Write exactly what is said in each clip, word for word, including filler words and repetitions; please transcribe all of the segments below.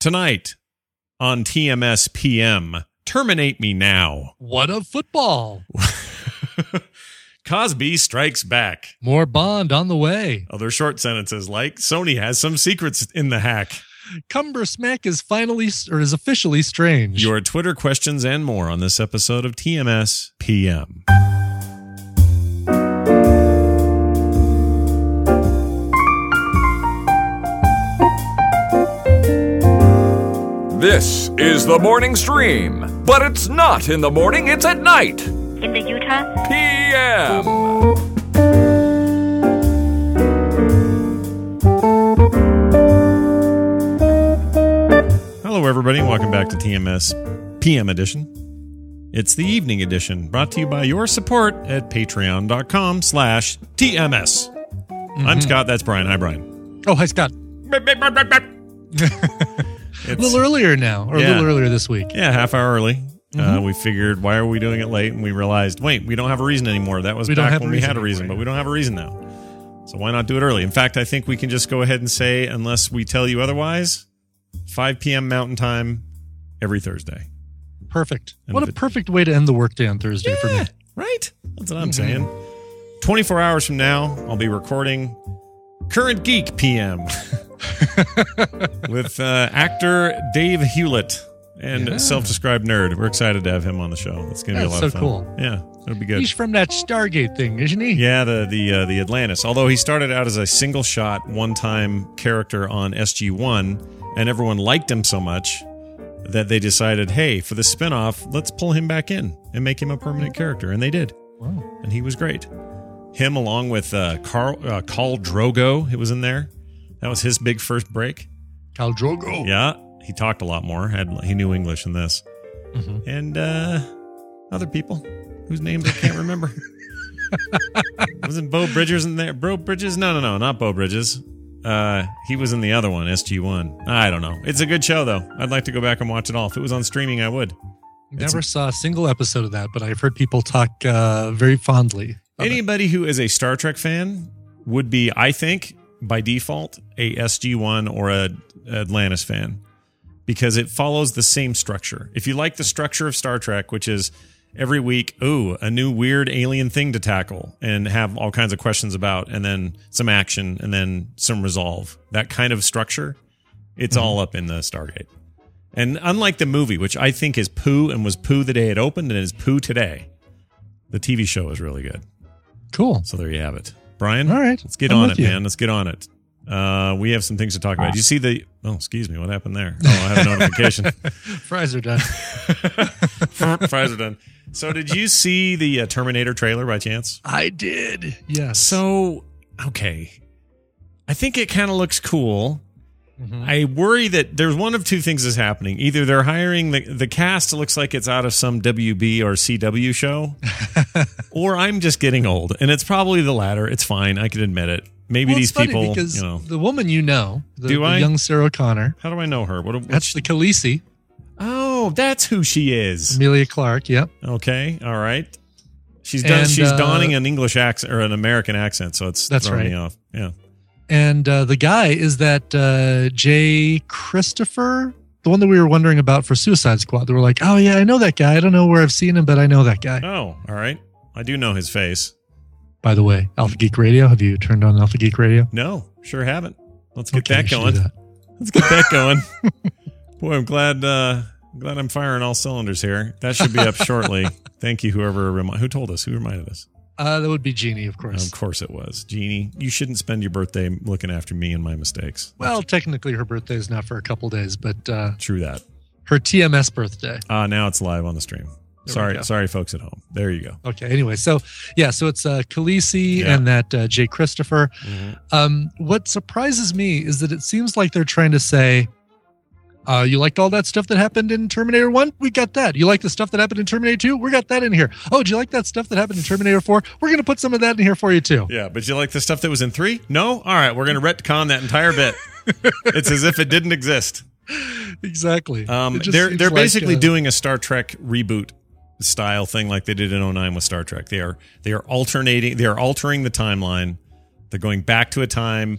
Tonight on T M S P M, Terminate Me Now. What of football? Cosby strikes back. More Bond on the way. Other short sentences like Sony has some secrets in the hack. Cumber Smack is finally or is officially strange. Your Twitter questions and more on this episode of T M S P M. This is the morning stream, but it's not in the morning, it's at night. In the Utah P M. Hello, everybody. Welcome back to T M S P M edition. It's the evening edition, brought to you by your support at patreon.com slash TMS. Mm-hmm. I'm Scott. That's Brian. Hi, Brian. Oh, hi, Scott. A little earlier now, or yeah. a little earlier this week. Yeah, half hour early. Mm-hmm. Uh, we figured, why are we doing it late? And we realized, wait, we don't have a reason anymore. That was we back when we had a anymore, reason, right? but we don't have a reason now. So why not do it early? In fact, I think we can just go ahead and say, unless we tell you otherwise, five p.m. Mountain Time every Thursday. Perfect. And what a it, perfect way to end the workday on Thursday yeah, for me. Right? That's what I'm mm-hmm. saying. twenty-four hours from now, I'll be recording Current Geek P M with uh, actor Dave Hewlett and yeah. self-described nerd. We're excited to have him on the show. It's going to be a lot so of fun. Cool. Yeah, it'll be good. He's from that Stargate thing, isn't he? Yeah, the the uh, the Atlantis. Although he started out as a single shot, one time character on S G one, and everyone liked him so much that they decided, hey, for the spinoff, let's pull him back in and make him a permanent character, and they did. Wow. And he was great. Him along with uh, Carl uh, Khal Drogo, it was in there. That was his big first break. Khal Drogo. Yeah, he talked a lot more. Had he knew English in this, mm-hmm. and uh, other people whose names I can't remember. Wasn't Beau Bridges in there? Beau Bridges? No, no, no, not Beau Bridges. Uh, he was in the other one, S G one. I don't know. It's a good show though. I'd like to go back and watch it all. If it was on streaming, I would. Never it's, saw a single episode of that, but I've heard people talk uh, very fondly. Anybody it. who is a Star Trek fan would be, I think, by default, a S G one or a Atlantis fan, because it follows the same structure. If you like the structure of Star Trek, which is every week, ooh, a new weird alien thing to tackle and have all kinds of questions about, and then some action and then some resolve, that kind of structure, it's mm-hmm. all up in the Stargate. And unlike the movie, which I think is poo and was poo the day it opened and is poo today, the T V show is really good. Cool. So there you have it. Brian, all right, let's get I'm on it, you. man. Let's get on it. Uh, we have some things to talk about. Did you see the... Oh, excuse me. What happened there? Oh, I have a notification. Fries are done. Fries are done. So did you see the uh, Terminator trailer by chance? I did, yes. So, okay. I think it kind of looks cool. Mm-hmm. I worry that there's one of two things is happening. Either they're hiring the the cast looks like it's out of some W B or C W show, or I'm just getting old, and it's probably the latter. It's fine. I can admit it. Maybe well, these it's funny people, because you know, the woman you know, the, do the I? young Sarah Connor. How do I know her? What? what that's she, the Khaleesi. Oh, that's who she is. Amelia Clark. Yep. Okay. All right. She's done. And, she's uh, donning an English accent or an American accent, so it's that's throwing right. me off. Yeah. And uh, the guy is that uh, Jay Christopher, the one that we were wondering about for Suicide Squad. They were like, oh, yeah, I know that guy. I don't know where I've seen him, but I know that guy. Oh, all right. I do know his face. By the way, Alpha Geek Radio. Have you turned on Alpha Geek Radio? No, sure haven't. Let's get okay, that going. That. Let's get that going. Boy, I'm glad uh, I'm glad I'm firing all cylinders here. That should be up shortly. Thank you, whoever remi- who told us, who reminded us. Uh, that would be Jeannie, of course. Of course it was. Jeannie, you shouldn't spend your birthday looking after me and my mistakes. Well, technically her birthday is not for a couple days, but... Uh, True that. Her T M S birthday. Ah, uh, now it's live on the stream. There sorry, sorry, folks at home. There you go. Okay, anyway, so, yeah, so it's uh, Khaleesi yeah. and that uh, Jay Christopher. Mm-hmm. Um, what surprises me is that it seems like they're trying to say, Uh, you liked all that stuff that happened in Terminator one? We got that. You like the stuff that happened in Terminator two? We got that in here. Oh, do you like that stuff that happened in Terminator four? We're going to put some of that in here for you, too. Yeah, but you like the stuff that was in three? No? All right, we're going to retcon that entire bit. It's as if it didn't exist. Exactly. Um, they're they're like basically a, doing a Star Trek reboot style thing like they did in oh nine with Star Trek. They are they are alternating. They are altering the timeline. They're going back to a time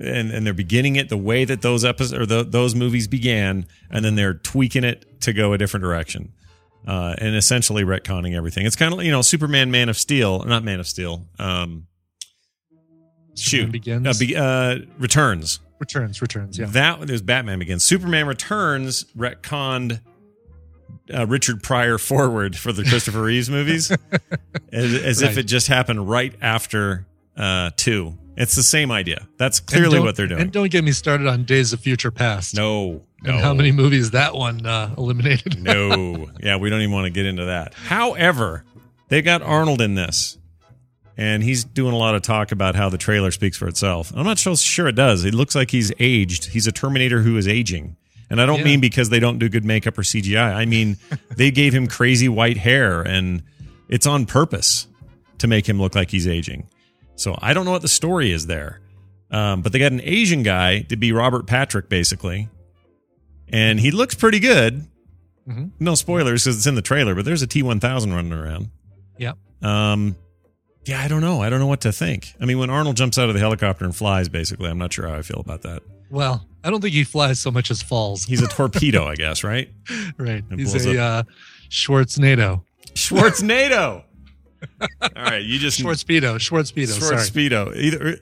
and, and they're beginning it the way that those episodes or the, those movies began, and then they're tweaking it to go a different direction, uh, and essentially retconning everything. It's kind of, you know, Superman, Man of Steel, not Man of Steel. Um, shoot, Begins. Uh, be, uh, Returns. Returns, returns, yeah. That there's Batman Begins. Superman Returns retconned uh, Richard Pryor forward for the Christopher Reeves movies, as, as Right. if it just happened right after uh, two. It's the same idea. That's clearly what they're doing. And don't get me started on Days of Future Past. No, no. And how many movies that one uh, eliminated. No. Yeah, we don't even want to get into that. However, they got Arnold in this. And he's doing a lot of talk about how the trailer speaks for itself. I'm not so sure it does. It looks like he's aged. He's a Terminator who is aging. And I don't Yeah. mean because they don't do good makeup or C G I. I mean, they gave him crazy white hair, and it's on purpose to make him look like he's aging. So I don't know what the story is there. Um, but they got an Asian guy to be Robert Patrick, basically. And he looks pretty good. Mm-hmm. No spoilers because it's in the trailer, but there's a T one thousand running around. Yep. Um, yeah, I don't know. I don't know what to think. I mean, when Arnold jumps out of the helicopter and flies, basically, I'm not sure how I feel about that. Well, I don't think he flies so much as falls. He's a torpedo, I guess, right? Right. It He's blows a uh, Schwarzenegger. Schwarzenegger. All right, you just Schwartzpedo. Schwartzpedo. Sorry. Schwartzpedo. Either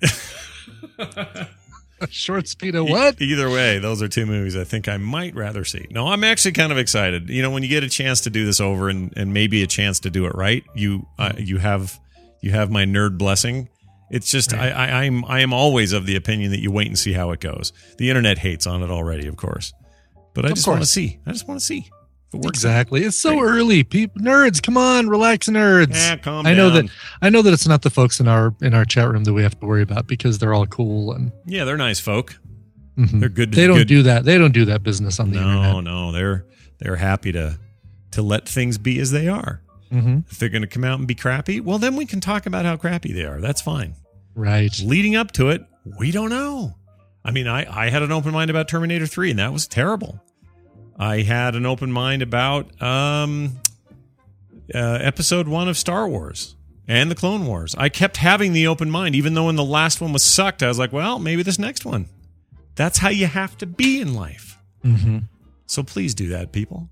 Schwartzpedo. What? either way, those are two movies I think I might rather see. No, I'm actually kind of excited. You know, when you get a chance to do this over and, and maybe a chance to do it right, you uh, you have you have my nerd blessing. It's just Right. I, I I'm I am always of the opinion that you wait and see how it goes. The internet hates on it already, of course, but I Of just want to course. see. I just want to see if it works. Exactly. It's so Great. early. People, nerds, come on, relax, nerds. Yeah, calm I know down. that. I know that it's not the folks in our in our chat room that we have to worry about because they're all cool and Yeah, they're nice folk. mhm. They're good. They don't good. do that. They don't do that business on the No, internet. no, they're they're happy to to let things be as they are. Mm-hmm. If they're going to come out and be crappy, well, then we can talk about how crappy they are. That's fine. Right. Leading up to it, we don't know. I mean, I, I had an open mind about Terminator three, and that was terrible. I had an open mind about um, uh, episode one of Star Wars and the Clone Wars. I kept having the open mind, even though when the last one was sucked, I was like, well, maybe this next one. That's how you have to be in life. Mm-hmm. So please do that, people.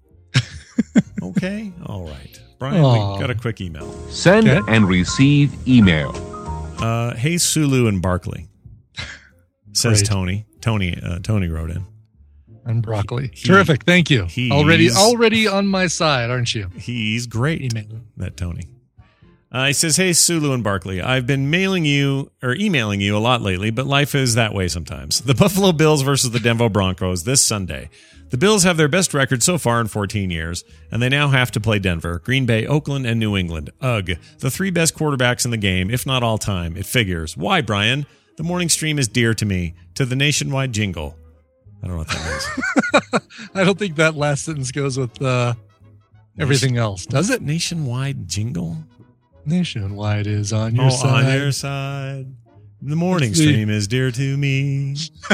Okay? All right. Brian, Aw. we got a quick email. Send Okay. and receive email. Uh, hey, Sulu and Barkley, says Great. Tony. Tony uh, Tony wrote in. And broccoli. He- Terrific. Thank you. he's- Already, already on my side, aren't you? He's great, Email. that Tony. Uh, he says, hey, Sulu and Barkley, I've been mailing you or emailing you a lot lately, but life is that way sometimes. The Buffalo Bills versus the Denver Broncos this Sunday. The Bills have their best record so far in fourteen years, and they now have to play Denver, Green Bay, Oakland, and New England. Ugh, the three best quarterbacks in the game, if not all time. It figures. Why, Brian? The morning stream is dear to me, to the nationwide jingle. I don't know what that means. I don't think that last sentence goes with uh, everything else, does it? Nationwide jingle? Nationwide is on your Oh, side. on your side. The morning Let's see. stream is dear to me.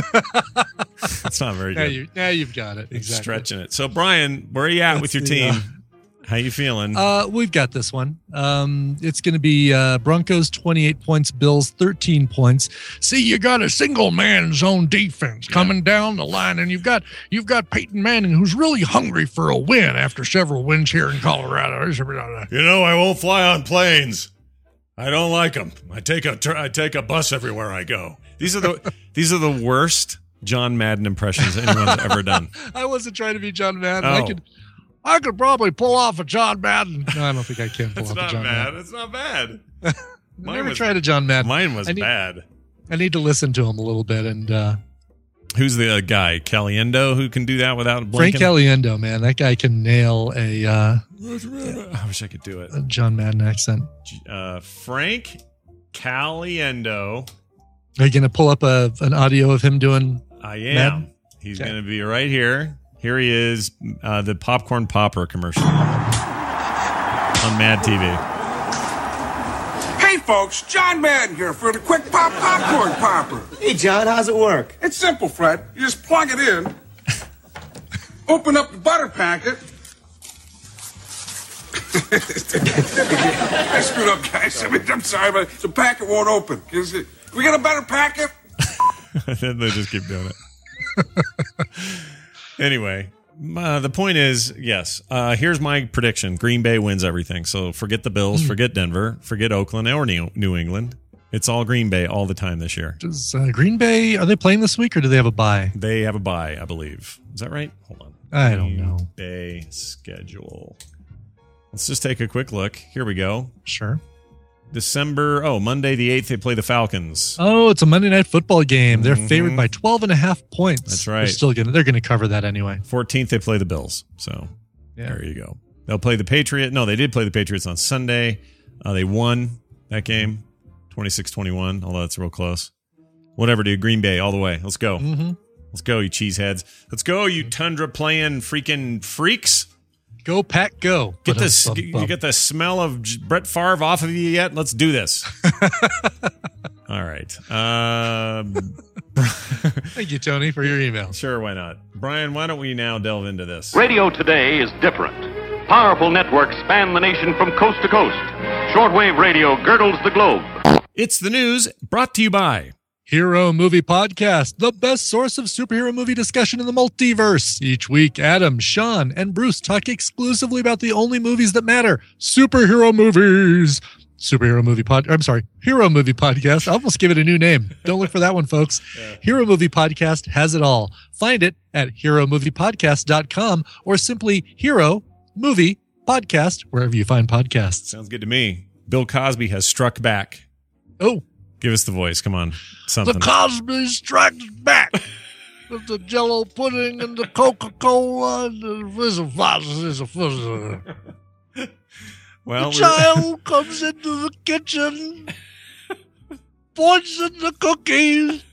That's not very Now, good. you, now you've got it. Exactly. Stretching it. So, Brian, where are you at Let's with your see, team? uh, How you feeling? Uh, we've got this one. Um, it's going to be uh, Broncos twenty-eight points, Bills thirteen points. See, you got a single man zone defense coming down the line, and you've got you've got Peyton Manning, who's really hungry for a win after several wins here in Colorado. you know, I won't fly on planes. I don't like them. I take a tr- I take a bus everywhere I go. These are the these are the worst John Madden impressions anyone's ever done. I wasn't trying to be John Madden. I Oh. could I could probably pull off a John Madden. No, I don't think I can pull It's off a not John bad. Madden. It's not bad. I Mine never was, tried a John Madden. mine was I need- bad. I need to listen to him a little bit. And uh, Who's the uh, guy? Caliendo, who can do that without Frank blinking? Caliendo, man, that guy can nail a, uh, I wish I could do it. a John Madden accent. Uh, Frank Caliendo. Are you going to pull up a an audio of him doing? I am. Madden? He's Okay. going to be right here. Here he is, uh, the popcorn popper commercial on Mad T V. Hey folks, John Madden here for the Quick Pop Popcorn Popper. Hey, John, how's it work? It's simple, Fred. You just plug it in, open up the butter packet. I screwed up, guys. I mean, I'm sorry, but the packet won't open. Is it, we got a better packet? Then they just keep doing it. Anyway, uh, the point is, yes, uh, here's my prediction. Green Bay wins everything. So forget the Bills, mm. forget Denver, forget Oakland or New England. It's all Green Bay all the time this year. Does uh, Green Bay, are they playing this week or do they have a bye? They have a bye, I believe. Is that right? Hold on. I don't know. Green Bay schedule. Let's just take a quick look. Here we go. Sure. December, oh, Monday the eighth, they play the Falcons. Oh, it's a Monday night football game. They're mm-hmm. favored by twelve and a half points. That's right. They're still gonna, they're going to cover that anyway. fourteenth, they play the Bills. So yeah. There you go. They'll play the Patriots. No, they did play the Patriots on Sunday. Uh, they won that game, twenty-six twenty-one, although that's real close. Whatever, dude. Green Bay all the way. Let's go. Mm-hmm. Let's go, you cheeseheads. Let's go, you Tundra playing freaking freaks. Go, Pack, go. Get this. You get the smell of Brett Favre off of you yet? Let's do this. All right. Um, Thank you, Tony, for your email. Sure, why not? Brian, why don't we now delve into this? Radio today is different. Powerful networks span the nation from coast to coast. Shortwave radio girdles the globe. It's the news brought to you by Hero Movie Podcast, the best source of superhero movie discussion in the multiverse. Each week, Adam, Sean, and Bruce talk exclusively about the only movies that matter, superhero movies. Superhero Movie Pod. I'm sorry, Hero Movie Podcast. I almost give it a new name. Don't look for that one, folks. Yeah. Hero Movie Podcast has it all. Find it at hero movie podcast dot com or simply Hero Movie Podcast, wherever you find podcasts. Sounds good to me. Bill Cosby has struck back. Oh. Give us the voice. Come on. Something. The Cosby strikes back. With the Jello pudding and the Coca-Cola and the Fizzle Fizzle. Well, the child comes into the kitchen, poisons the cookies.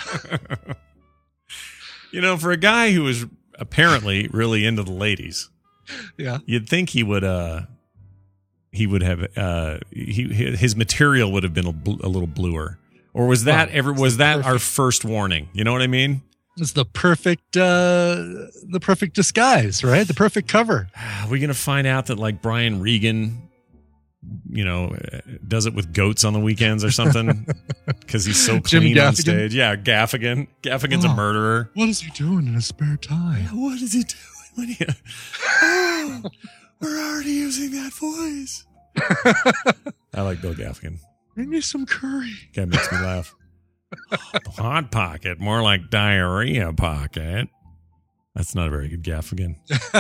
You know, for a guy who was apparently really into the ladies, yeah, you'd think he would. Uh, he would have. Uh, he his material would have been a, bl- a little bluer, or was that oh, ever? Was that perfect. Our first warning? You know what I mean? It's the perfect, uh, the perfect disguise, right? The perfect cover. Are we gonna find out that like Brian Regan, you know, does it with goats on the weekends or something because he's so clean on stage? Yeah, Gaffigan. Gaffigan's oh, a murderer. What is he doing in his spare time? Yeah, what is he doing when he? Oh, we're already using that voice. I like Bill Gaffigan. Bring me some curry. Guy makes me laugh. Hot pocket, more like diarrhea pocket. That's not a very good Gaffigan.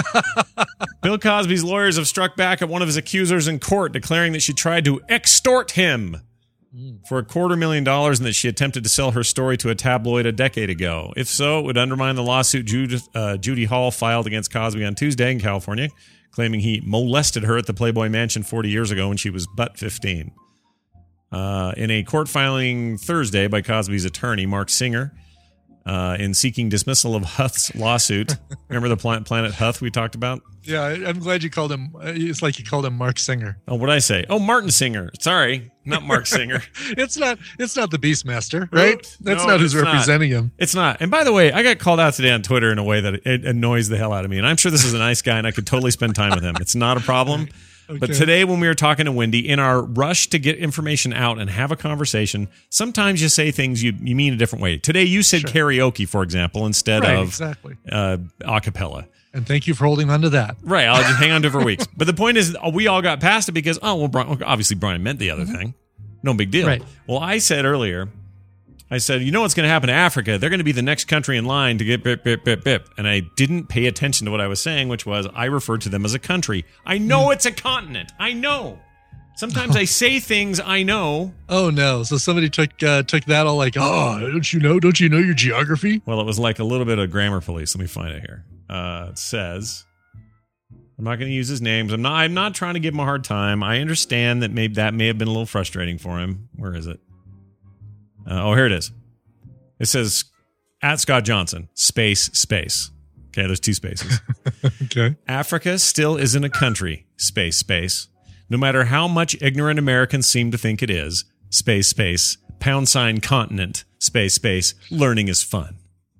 Bill Cosby's lawyers have struck back at one of his accusers in court, declaring that she tried to extort him mm. for a quarter million dollars and that she attempted to sell her story to a tabloid a decade ago. If so, it would undermine the lawsuit Judith, uh, Judy Hall filed against Cosby on Tuesday in California, claiming he molested her at the Playboy Mansion forty years ago when she was but fifteen. Uh, in a court filing Thursday by Cosby's attorney, Mark Singer, uh, in seeking dismissal of Huth's lawsuit. Remember the planet, planet Huth we talked about? Yeah, I'm glad you called him. It's like you called him Mark Singer. Oh, what'd I say? Oh, Martin Singer. Sorry, not Mark Singer. it's not. It's not the Beastmaster, right? Oops. That's no, not who's representing not. him. It's not. And by the way, I got called out today on Twitter in a way that it annoys the hell out of me. And I'm sure this is a nice guy, and I could totally spend time with him. It's not a problem. Okay. But today when we were talking to Wendy, in our rush to get information out and have a conversation, sometimes you say things you, you mean a different way. Today you said sure. karaoke, for example, instead right, of exactly. uh, a cappella. And thank you for holding on to that. Right. I'll just hang on to it for weeks. But the point is, we all got past it because, oh, well, Brian, obviously Brian meant the other mm-hmm. thing. No big deal. Right. Well, I said earlier, I said, you know what's going to happen to Africa? They're going to be the next country in line to get bip, bip, bip, bip. And I didn't pay attention to what I was saying, which was I referred to them as a country. I know mm. it's a continent. I know. Sometimes I say things I know. Oh, no. So somebody took uh, took that all like, oh, don't you know? Don't you know your geography? Well, it was like a little bit of grammar police. Let me find it here. Uh, it says, I'm not going to use his names. I'm not, I'm not trying to give him a hard time. I understand that maybe that may have been a little frustrating for him. Where is it? Uh, oh, here it is. It says, at Scott Johnson, space, space. Okay, there's two spaces. Okay. Africa still isn't a country, space, space. No matter how much ignorant Americans seem to think it is, space, space, pound sign continent, space, space, learning is fun.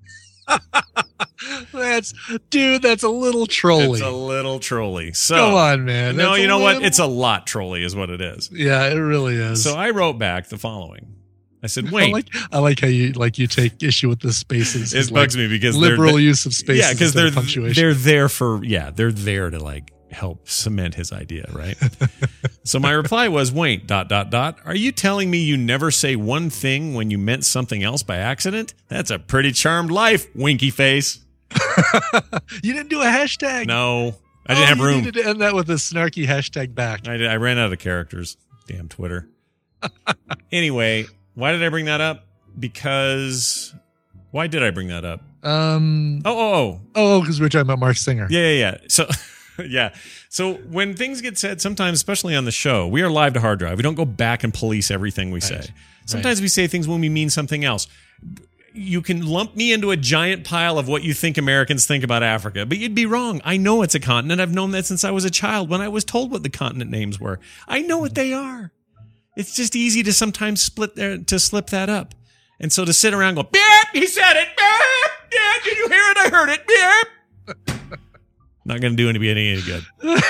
That's, dude, that's a little trolly. It's a little trolly. So, come on, man. No, that's you know little... what? It's a lot trolly is what it is. Yeah, it really is. So I wrote back the following. I said, I wait. like I like how you like you take issue with the spaces. It bugs like me because liberal they're, use of spaces. Yeah, because they're punctuation. they're there for yeah they're there to like help cement his idea, right? So my reply was, wait, dot dot dot. Are you telling me you never say one thing when you meant something else by accident? That's a pretty charmed life, winky face. You didn't do a hashtag. No, I didn't oh, have you room. needed to end that with a snarky hashtag back. I, did, I ran out of characters. Damn Twitter. Anyway, why did I bring that up? Because why did I bring that up? Um. Oh, oh, oh. Oh, because we we're talking about Mark Singer. Yeah, yeah, yeah. So, yeah. So when things get said, sometimes, especially on the show, we are live to hard drive. We don't go back and police everything we say. Right. Sometimes Right. we say things when we mean something else. You can lump me into a giant pile of what you think Americans think about Africa, but you'd be wrong. I know it's a continent. I've known that since I was a child when I was told what the continent names were. I know what they are. It's just easy to sometimes split there to slip that up. And so to sit around and go, beep, he said it, beep, yeah, did you hear it? I heard it, beep. Not going to do any, any good.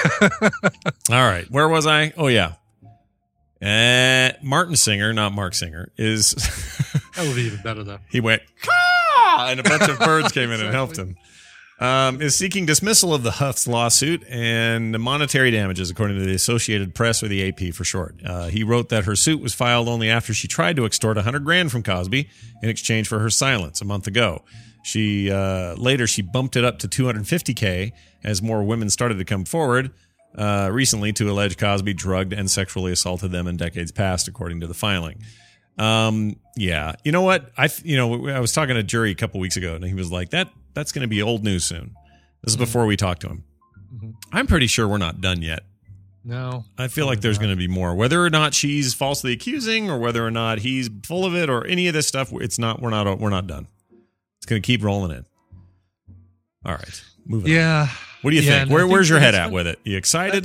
All right. Where was I? Oh, yeah. Uh, Martin Singer, not Mark Singer, is... That would be even better, though. He went, caw, and a bunch of birds came in and helped him. Um, is seeking dismissal of the Huff's lawsuit and monetary damages, according to the Associated Press, or the A P for short. Uh, he wrote that her suit was filed only after she tried to extort one hundred grand from Cosby in exchange for her silence a month ago. She uh, later she bumped it up to two hundred fifty K as more women started to come forward uh, recently to allege Cosby drugged and sexually assaulted them in decades past, according to the filing. Um, yeah, you know what? I, you know, I was talking to Jury a couple weeks ago and he was like, that, that's going to be old news soon. This is before we talked to him. Mm-hmm. I'm pretty sure we're not done yet. No, I feel like there's going to be more, whether or not she's falsely accusing or whether or not he's full of it or any of this stuff. It's not, we're not, we're not done. It's going to keep rolling in. All right. Moving yeah. on. What do you yeah, think? no, Where, think where's your head that's at fun. with it? You excited?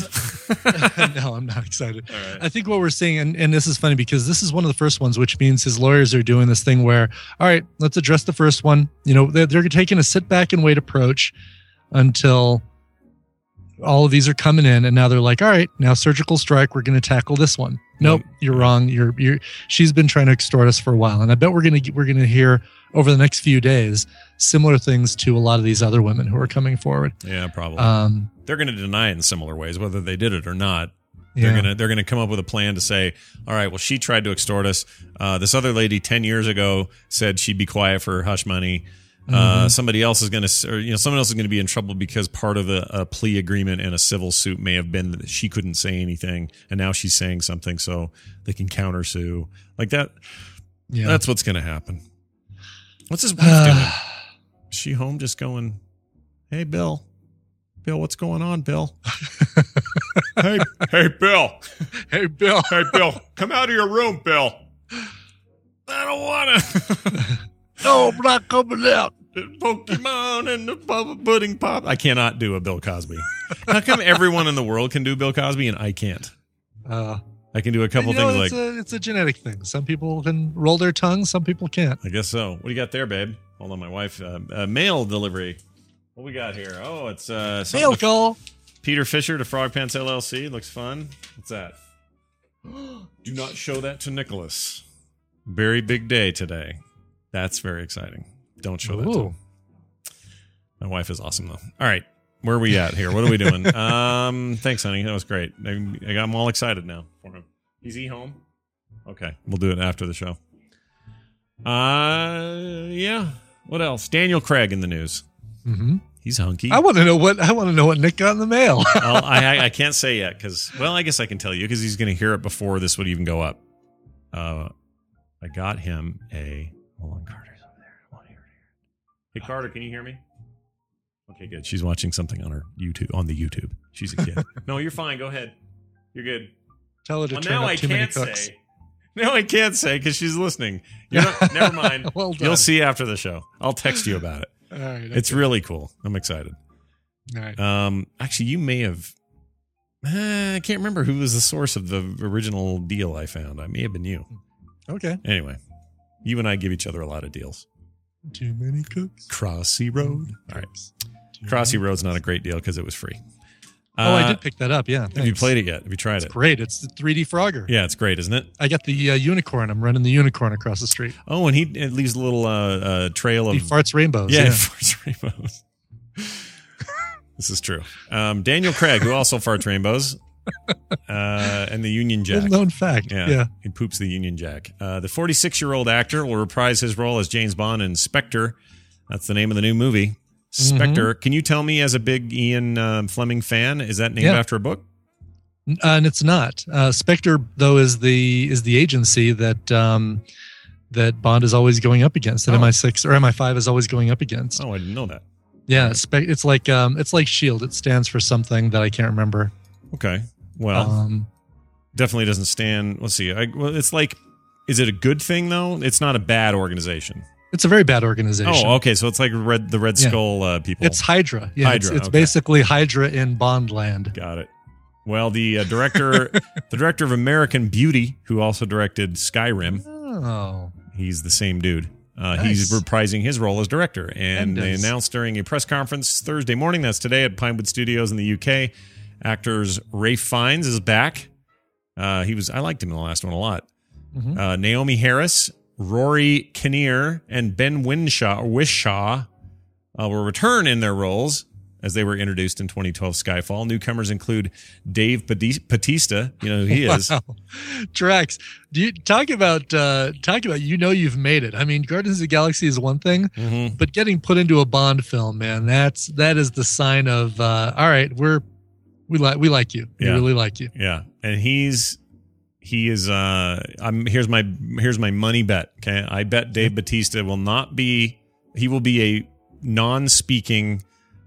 No, I'm not excited. All right. I think what we're seeing, and, and this is funny because this is one of the first ones, which means his lawyers are doing this thing where, all right, let's address the first one. You know, they're, they're taking a sit back and wait approach until all of these are coming in. And now they're like, all right, now surgical strike. We're going to tackle this one. Nope, you're wrong. You're, you're, she's been trying to extort us for a while. And I bet we're going to, we're going to hear over the next few days, similar things to a lot of these other women who are coming forward. Yeah, probably. Um, They're going to deny it in similar ways, whether they did it or not. They're yeah. gonna they're gonna come up with a plan to say, all right, well, she tried to extort us. Uh, this other lady ten years ago said she'd be quiet for hush money. Uh, Mm-hmm. somebody else is gonna, or, you know, someone else is gonna be in trouble because part of a, a plea agreement in a civil suit may have been that she couldn't say anything, and now she's saying something, so they can countersue like that. Yeah. That's what's gonna happen. What's his wife doing? Is she home just going, hey, Bill? Bill, what's going on, Bill? hey, hey, Bill. Hey, Bill. Hey, Bill, come out of your room, Bill. I don't want to. No, I'm not coming out. Pokemon and the Bubba Pudding Pop. I cannot do a Bill Cosby. How come everyone in the world can do Bill Cosby and I can't? Uh, I can do a couple you know, things it's like, a, it's a genetic thing. Some people can roll their tongue. Some people can't. I guess so. What do you got there, babe? Hold on, my wife. Uh, uh, mail delivery. What we got here? Oh, it's uh, something Mail to- call. Peter Fisher to Frog Pants L L C. Looks fun. What's that? Do not show that to Nicholas. Very big day today. That's very exciting. Don't show that to Ooh. him. My wife is awesome, though. All right. Where are we at here? What are we doing? um, thanks, honey. That was great. I, I got, I'm all excited now for him. Is he home? Okay. We'll do it after the show. Uh, yeah. What else? Daniel Craig in the news. Mm-hmm. He's hunky. I want to know what I want to know what Nick got in the mail. I'll, I, I I can't say yet because, well, I guess I can tell you because he's going to hear it before this would even go up. Uh, I got him a. Hold on, Carter's over there. I want to hear it. Hey, Carter, can you hear me? Okay, good. She's watching something on her YouTube on the YouTube. She's a kid. No, you're fine. Go ahead. You're good. Tell her to Well, turn now up I too many can't cooks. say. No, I can't say because she's listening. You know, never mind. Well done. You'll see after the show. I'll text you about it. All right, It's okay. really cool. I'm excited. All right. Um, actually, you may have. Uh, I can't remember who was the source of the original deal I found. I may have been you. Okay. Anyway, you and I give each other a lot of deals. Too many cooks. Crossy Road. All right. Crossy Road's not a great deal because it was free. Oh, I Uh, did pick that up. Yeah. Have you thanks. played it yet? Have you tried It's it? great. It's the three D Frogger. Yeah, it's great, isn't it? I got the uh, unicorn. I'm running the unicorn across the street. Oh, and he it leaves a little uh, uh, trail of He farts rainbows. yeah, Yeah. farts rainbows. This is true. Um, Daniel Craig, who also farts rainbows, uh, and the Union Jack. Little known fact. Yeah, Yeah. he poops the Union Jack. Uh, the forty-six-year-old actor will reprise his role as James Bond in Spectre. That's the name of the new movie. Spectre. Can you tell me, as a big Ian um, Fleming fan, is that named Yeah. after a book? Uh, and it's not. Uh, Spectre, though, is the is the agency that um, that Bond is always going up against. That Oh. M I six or M I five is always going up against. Oh, I didn't know that. Yeah, Spe- it's like um, it's like Shield. It stands for something that I can't remember. Okay. Well, Um, definitely doesn't stand. Let's see. I, well, it's like, is it a good thing though? It's not a bad organization. it's a very bad organization. Oh, okay. So it's like Red, the Red Yeah. Skull uh, people. It's Hydra. Yeah, Hydra, It's, it's okay. basically Hydra in Bondland. Got it. Well, the uh, director, the director of American Beauty, who also directed Skyrim, Oh, he's the same dude. Uh, Nice. He's reprising his role as director, and they Mendes. announced during a press conference Thursday morning. That's today at Pinewood Studios in the U K. Actors Ralph Fiennes is back. Uh, he was I liked him in the last one a lot. Mhm. Uh, Naomi Harris, Rory Kinnear, and Ben Winshaw, Wishaw uh, will return in their roles as they were introduced in twenty twelve Skyfall. Newcomers include Dave Bati- Batista. You know who he is. Wow. Drax, do you talk about uh, talk about you know you've made it? I mean, Guardians of the Galaxy is one thing, Mhm. but getting put into a Bond film, man, that's that is the sign of uh, all right, we're we like we like you, we Yeah. really like you. Yeah, and he's he is. Uh, I'm here's my here's my money bet. Okay, I bet Dave Batista will not be. He will be a non-speaking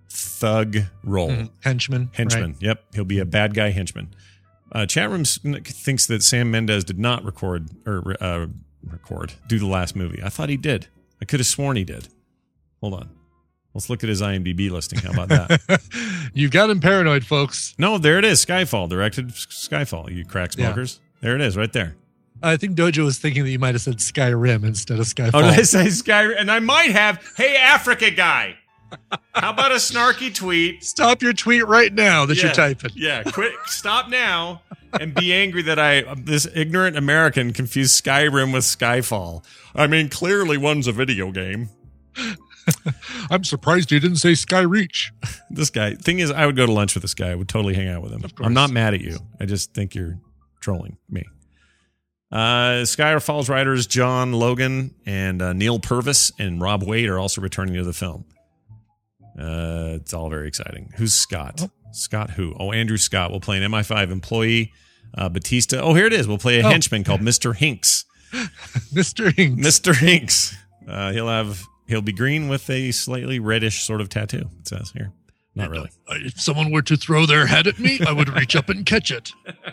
thug role. Mhm. Henchman, Henchman. right. Yep, he'll be a bad guy henchman. Uh, chat room s- thinks that Sam Mendes did not record or uh, record do the last movie. I thought he did. I could have sworn he did. Hold on. Let's look at his IMDb listing. How about that? You've got him paranoid, folks. No, there it is. Skyfall. Directed Skyfall. You crack smokers. There it is, right there. I think Dojo was thinking that you might have said Skyrim instead of Skyfall. Oh, did I say Sky? And I might have. Hey, Africa guy. How about a snarky tweet? Stop your tweet right now that Yeah, you're typing. Yeah, quit. Stop now and be angry that I, this ignorant American, confused Skyrim with Skyfall. I mean, clearly one's a video game. I'm surprised you didn't say Skyreach. This guy. Thing is, I would go to lunch with this guy. I would totally hang out with him. Of course. I'm not mad at you. I just think you're trolling me. Uh, Skyfall's writers John Logan and uh, Neil Purvis and Rob Wade are also returning to the film. Uh, it's all very exciting. Who's Scott? Oh. Scott who? Oh, Andrew Scott will play an M I five employee. Uh, Batista. Oh, here it is. We'll play a Oh. henchman called Mister Hinks. Mister Hinks. Mister Hinks. Uh, he'll have he'll be green with a slightly reddish sort of tattoo. It says here. Not really. If someone were to throw their head at me, I would reach up and catch it.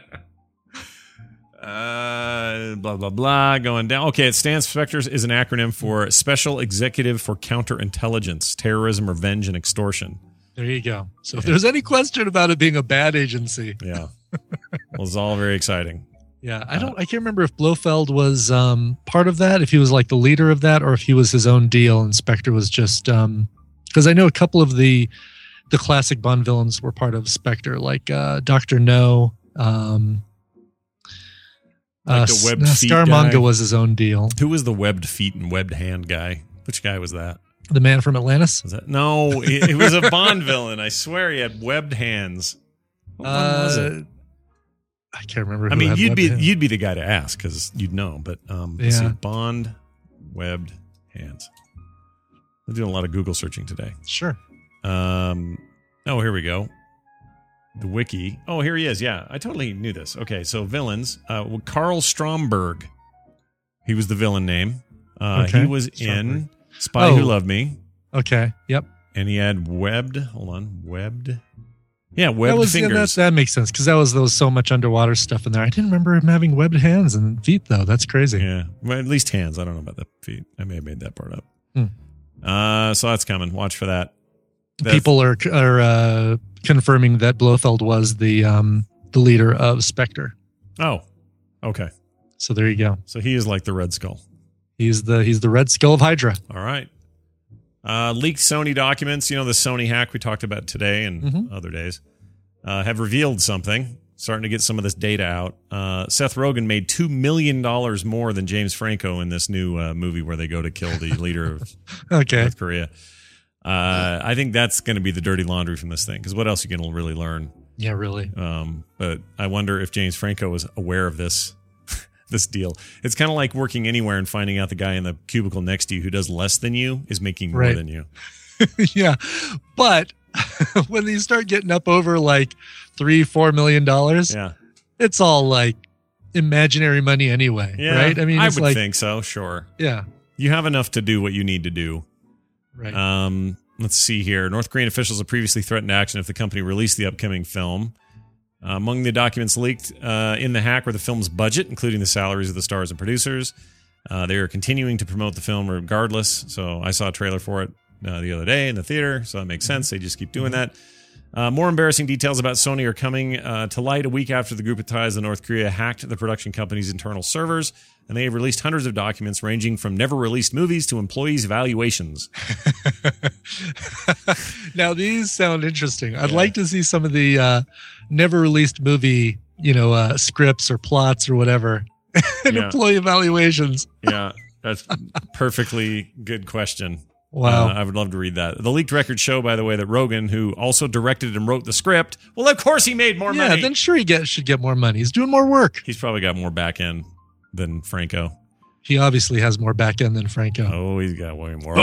Uh, blah blah blah. Going down. Okay, it stands. Spectres is an acronym for Special Executive for Counterintelligence, Terrorism, Revenge, and Extortion. There you go. So if there's any question about it being a bad agency, Yeah, well, it's all very exciting. yeah, I don't, I can't remember if Blofeld was um, part of that, if he was like the leader of that, or if he was his own deal, and Spectre was just um, because I know a couple of the the classic Bond villains were part of Spectre, like uh, Doctor No. Um, Like uh, the webbed S- feet Scaramanga guy. was his own deal. Who was the webbed feet and webbed hand guy? Which guy was that? The man from Atlantis. Was that no? It, it was a Bond villain. I swear he had webbed hands. What one was it? Uh, I can't remember. I who mean, had you'd webbed be hands. you'd be the guy to ask because you'd know. But um, let's Yeah. see, Bond webbed hands. I'm doing a lot of Google searching today. Sure. Um, oh, here we go. The wiki. Oh, here he is. Yeah, I totally knew this. Okay, so villains. Uh, well, Carl Stromberg. He was the villain name. Uh, Okay, He was in Stromberg. Spy Oh. Who Loved Me, Okay. Yep. and he had webbed. Hold on, webbed. Yeah, That webbed was yeah, that, fingers. that makes sense because that was there was so much underwater stuff in there. I didn't remember him having webbed hands and feet though. That's crazy. Yeah, well, at least hands. I don't know about the feet. I may have made that part up. Hmm. Uh, so that's coming. Watch for that. The- People are are uh, confirming that Blofeld was the um, the leader of Spectre. Oh, okay. So there you go. So he is like the Red Skull. He's the he's the Red Skull of Hydra. All right. Uh, leaked Sony documents. You know, the Sony hack we talked about today and Mhm. other days. uh, have revealed something. Starting to get some of this data out. Uh, Seth Rogen made two million dollars more than James Franco in this new uh, movie where they go to kill the leader of okay. North Korea. Uh, I think that's going to be the dirty laundry from this thing, because what else are you going to really learn? Yeah, really. Um, but I wonder if James Franco was aware of this this deal. It's kind of like working anywhere and finding out the guy in the cubicle next to you who does less than you is making more right. than you. Yeah, but when you start getting up over like three, four million dollars, yeah, it's all like imaginary money anyway, yeah, right? I mean, I it's would like, think so. Sure, yeah, you have enough to do what you need to do. right. Um, let's see here. North Korean officials have previously threatened action if the company released the upcoming film. Uh, among the documents leaked uh, in the hack were the film's budget, including the salaries of the stars and producers. Uh, they are continuing to promote the film regardless. So I saw a trailer for it uh, the other day in the theater, so that makes sense. They just keep doing that. Uh, more embarrassing details about Sony are coming uh, to light a week after the group of ties in North Korea hacked the production company's internal servers, and they have released hundreds of documents ranging from never-released movies to employees' evaluations. Now, these sound interesting. I'd yeah. like to see some of the uh, never-released movie, you know, uh, scripts or plots or whatever, and yeah. employee evaluations. Yeah, that's perfectly good question. Wow. Uh, I would love to read that. The leaked records show, by the way, that Rogen, who also directed and wrote the script, well, of course he made more yeah, money. Yeah, then sure he get, should get more money. He's doing more work. He's probably got more back end than Franco. He obviously has more back end than Franco. Oh, he's got way more.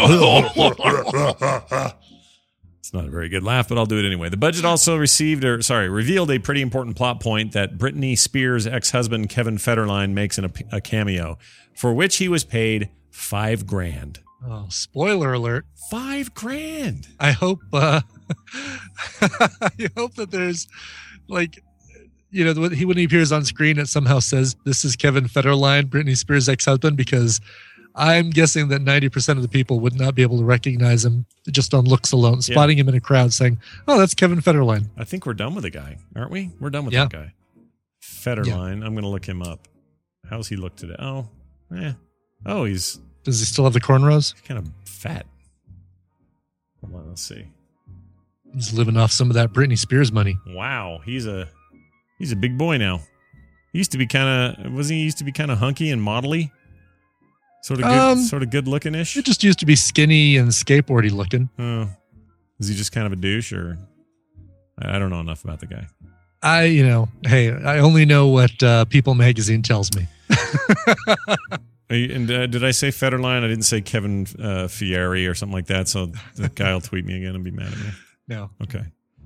It's not a very good laugh, but I'll do it anyway. The budget also received, or sorry, revealed a pretty important plot point that Britney Spears' ex-husband Kevin Federline makes in a, a cameo, for which he was paid five grand. Oh, spoiler alert. Five grand. I hope uh, I hope that there's like, you know, when he, when he appears on screen, it somehow says this is Kevin Federline, Britney Spears' ex-husband, because I'm guessing that ninety percent of the people would not be able to recognize him just on looks alone, yeah. spotting him in a crowd saying, oh, that's Kevin Federline. I think we're done with the guy, aren't we? We're done with yeah. that guy. Federline. Yeah. I'm going to look him up. How's he look today? Oh, eh. Oh, he's... Does he still have the cornrows? Kind of fat. Hold on, let's see. He's living off some of that Britney Spears money. Wow, he's a he's a big boy now. He used to be kind of wasn't he used to be kind of hunky and modelly, sort of good, um, sort of good looking ish. It just used to be skinny and skateboardy looking. Oh, is he just kind of a douche, or I don't know enough about the guy. I you know, hey, I only know what uh, People Magazine tells me. And uh, did I say Federline? I didn't say Kevin uh, Fieri or something like that. So the guy will tweet me again and be mad at me. No. Okay.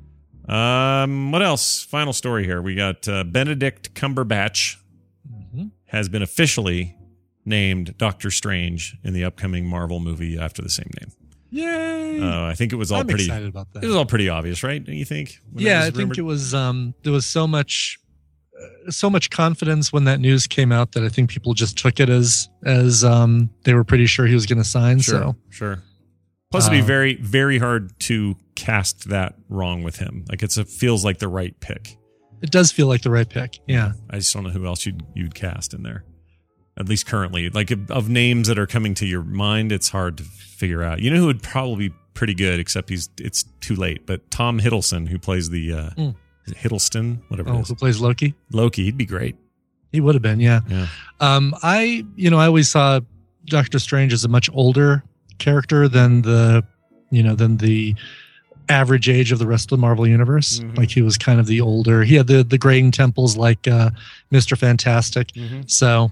Um, what else? Final story here. We got uh, Benedict Cumberbatch mm-hmm. has been officially named Doctor Strange in the upcoming Marvel movie after the same name. Yay! Uh, I think it was all I'm pretty. excited about that. It was all pretty obvious, right? Don't you think? Yeah, I think it was. Um, there was so much. so much confidence when that news came out that I think people just took it as as um, they were pretty sure he was going to sign. Sure, so sure. Plus, it'd be uh, very very hard to cast that wrong with him. Like it's a feels like the right pick. It does feel like the right pick. Yeah. I just don't know who else you'd you'd cast in there. At least currently, like of names that are coming to your mind, it's hard to figure out. You know who would probably be pretty good, except he's it's too late. But Tom Hiddleston, who plays the. Uh, mm. Hiddleston, whatever oh, it is. Who plays Loki? Loki, he'd be great. He would have been, yeah. Yeah. Um, I, you know, I always saw Doctor Strange as a much older character than the, you know, than the average age of the rest of the Marvel universe. Mm-hmm. Like he was kind of the older. He had the the graying temples like uh, Mister Fantastic. Mm-hmm. So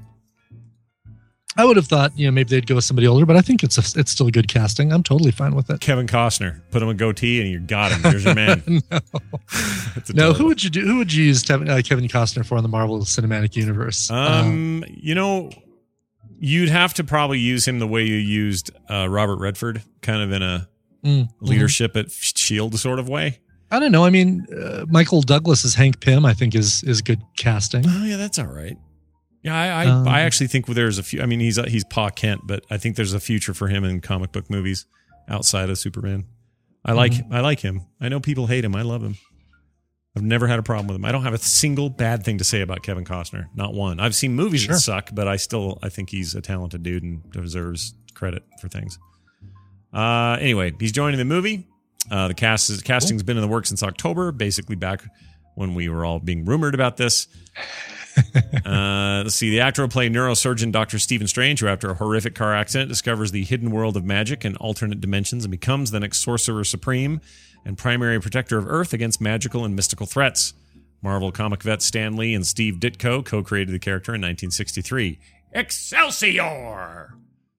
I would have thought, you know, maybe they'd go with somebody older, but I think it's a, it's still good casting. I'm totally fine with it. Kevin Costner, put him a goatee, and you got him. There's your man. no, no who would you do? Who would you use Kevin, uh, Kevin Costner for in the Marvel Cinematic Universe? Um, um, you know, you'd have to probably use him the way you used uh, Robert Redford, kind of in a mm, leadership mm-hmm. at Shield sort of way. I don't know. I mean, uh, Michael Douglas as Hank Pym, I think is is good casting. Oh yeah, that's all right. Yeah, I I, um, I actually think there's a few. I mean, he's he's Pa Kent, but I think there's a future for him in comic book movies outside of Superman. I like mm-hmm. I like him. I know people hate him. I love him. I've never had a problem with him. I don't have a single bad thing to say about Kevin Costner. Not one. I've seen movies sure. that suck, but I still I think he's a talented dude and deserves credit for things. Uh, anyway, he's joining the movie. Uh, the cast is, casting's cool. been in the works since October, basically back when we were all being rumored about this. uh, let's see. The actor will play neurosurgeon Doctor Stephen Strange, who after a horrific car accident discovers the hidden world of magic and alternate dimensions and becomes the next sorcerer supreme and primary protector of Earth against magical and mystical threats. Marvel comic vet Stan Lee and Steve Ditko co-created the character in nineteen sixty-three. Excelsior!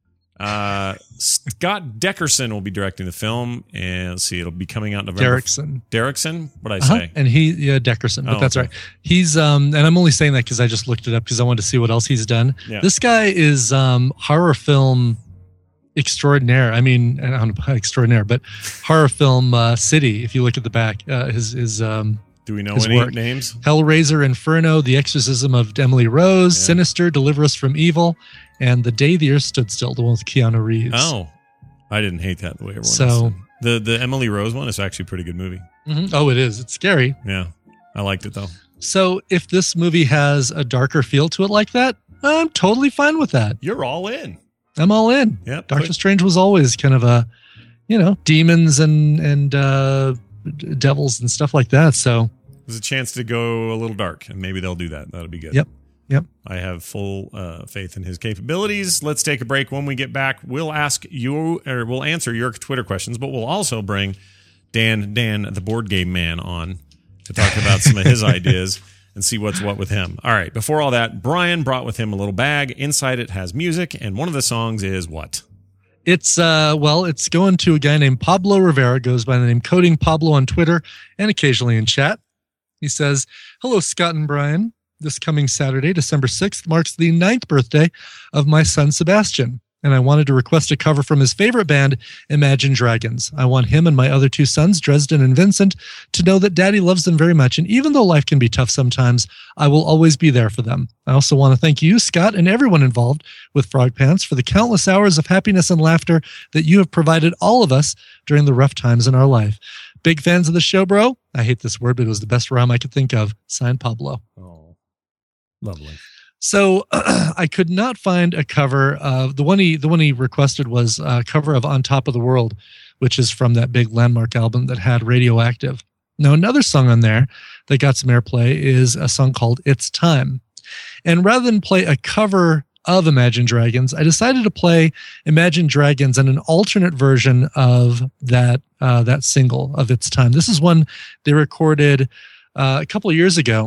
Uh, Scott Derrickson will be directing the film, and let's see, it'll be coming out November. Derrickson. Derrickson? What'd I Uh-huh. say? And he, yeah, Derrickson, but Oh, that's okay. right. He's, um, and I'm only saying that because I just looked it up because I wanted to see what else he's done. Yeah. This guy is um, horror film extraordinaire. I mean, I don't know about extraordinaire, but horror film uh, city. If you look at the back, uh, his his um, Do we know his any work. names? Hellraiser, Inferno, The Exorcism of Emily Rose, Yeah. Sinister, Deliver Us from Evil, and The Day the Earth Stood Still, the one with Keanu Reeves. Oh, I didn't hate that the way everyone So- else did. The the Emily Rose one is actually a pretty good movie. Mhm. Oh, it is. It's scary. Yeah, I liked it though. So if this movie has a darker feel to it like that, I'm totally fine with that. You're all in. I'm all in. Yep. Doctor put- Strange was always kind of a, you know, demons and and uh, d- devils and stuff like that. So There's a chance to go a little dark, and maybe they'll do that. That'll be good. Yep. Yep. I have full uh, faith in his capabilities. Let's take a break. When we get back, we'll ask you, or we'll answer your Twitter questions, but we'll also bring Dan, Dan, the board game man, on to talk about some of his ideas and see what's what with him. All right. Before all that, Brian brought with him a little bag. Inside it has music, and one of the songs is what? it's uh well, it's going to a guy named Pablo Rivera, goes by the name Coding Pablo on Twitter and occasionally in chat. He says, "Hello, Scott and Brian. This coming Saturday, December sixth, marks the ninth birthday of my son, Sebastian, and I wanted to request a cover from his favorite band, Imagine Dragons. I want him and my other two sons, Dresden and Vincent, to know that Daddy loves them very much, and even though life can be tough sometimes, I will always be there for them. I also want to thank you, Scott, and everyone involved with Frog Pants for the countless hours of happiness and laughter that you have provided all of us during the rough times in our life. Big fans of the show, bro. I hate this word, but it was the best rhyme I could think of. Signed, Pablo." Oh, lovely. So I could not find a cover. Uh, the one he the one he requested was a cover of "On Top of the World," which is from that big landmark album that had Radioactive. Now, another song on there that got some airplay is a song called "It's Time." And rather than play a cover of Imagine Dragons, I decided to play Imagine Dragons and an alternate version of that uh, that single of "It's Time." This is one they recorded uh, a couple of years ago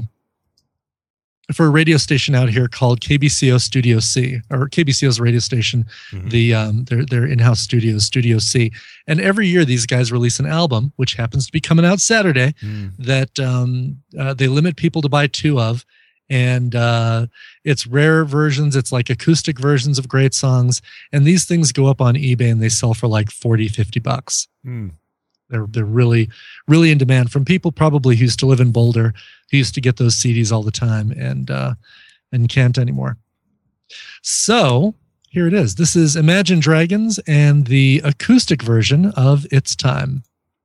for a radio station out here called K B C O Studio C, or K B C O's radio station, Mhm. the um, their their in-house studios, Studio C. And every year these guys release an album, which happens to be coming out Saturday, Mm. that um, uh, they limit people to buy two of. And uh, it's rare versions. It's like acoustic versions of great songs. And these things go up on eBay and they sell for like forty, fifty bucks. Mm. They're they're really, really in demand from people probably who used to live in Boulder, who used to get those C Ds all the time and uh, and can't anymore. So here it is. This is Imagine Dragons and the acoustic version of "It's Time."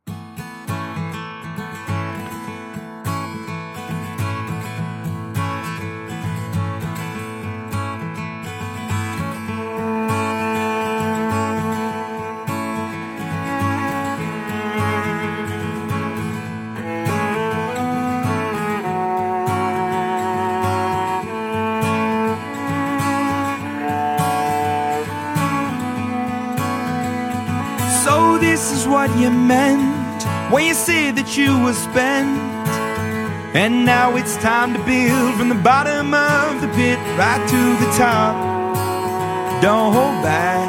So this is what you meant when you said that you were spent. And now it's time to build from the bottom of the pit right to the top. Don't hold back.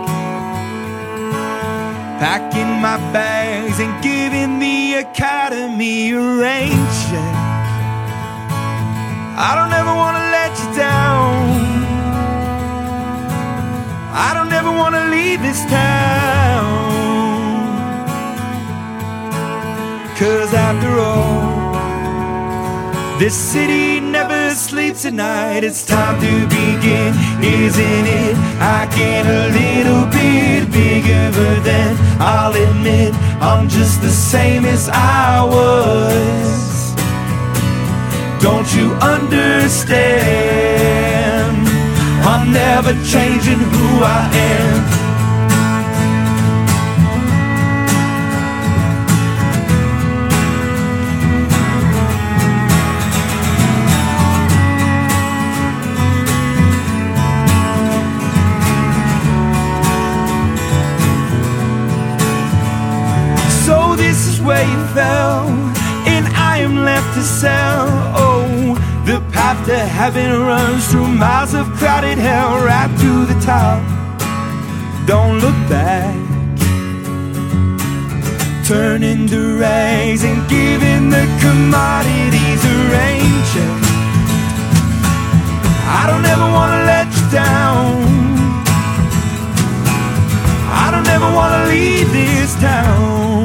Packing my bags and giving the academy a rain check. I don't ever want to let you down. I don't ever want to leave this town. 'Cause after all, this city never sleeps at night. It's time to begin, isn't it? I get a little bit bigger, but then I'll admit I'm just the same as I was. Don't you understand? I'm never changing who I am. to sell. Oh, the path to heaven runs through miles of crowded hell, right to the top. Don't look back. Turning to rags and giving the commodities a rain check. I don't ever want to let you down. I don't ever want to leave this town.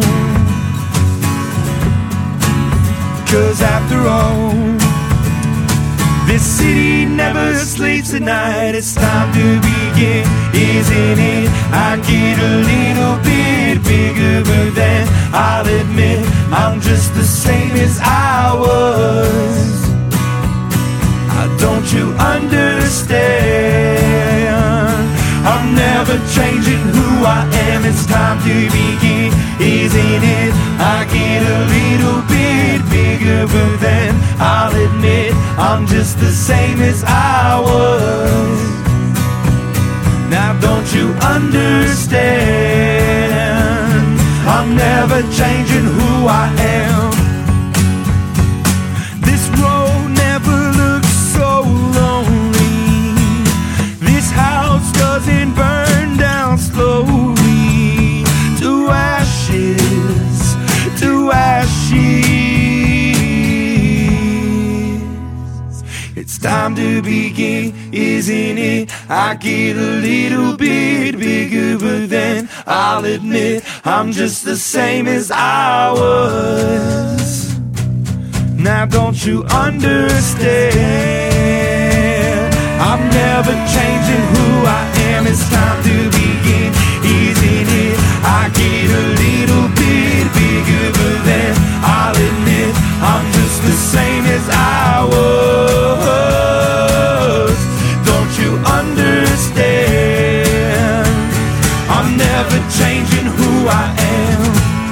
'Cause after all, this city never sleeps at night. It's time to begin, isn't it? I get a little bit bigger, but then I'll admit I'm just the same as I was. Don't you understand? I'm never changing who I am. It's time to begin, isn't it? I get a little bit bigger, but then I'll admit I'm just the same as I was. Now don't you understand? I'm never changing who I am. This road never looks so lonely. This house doesn't burn down slowly to ashes, to ashes. It's time to begin, isn't it? I get a little bit bigger, but then I'll admit I'm just the same as I was. Now don't you understand? I'm never changing who I am. It's time to begin, isn't it? I get a little bit bigger, but then I'll admit I'm just the same as I was. Don't you understand? I'm never changing who I am.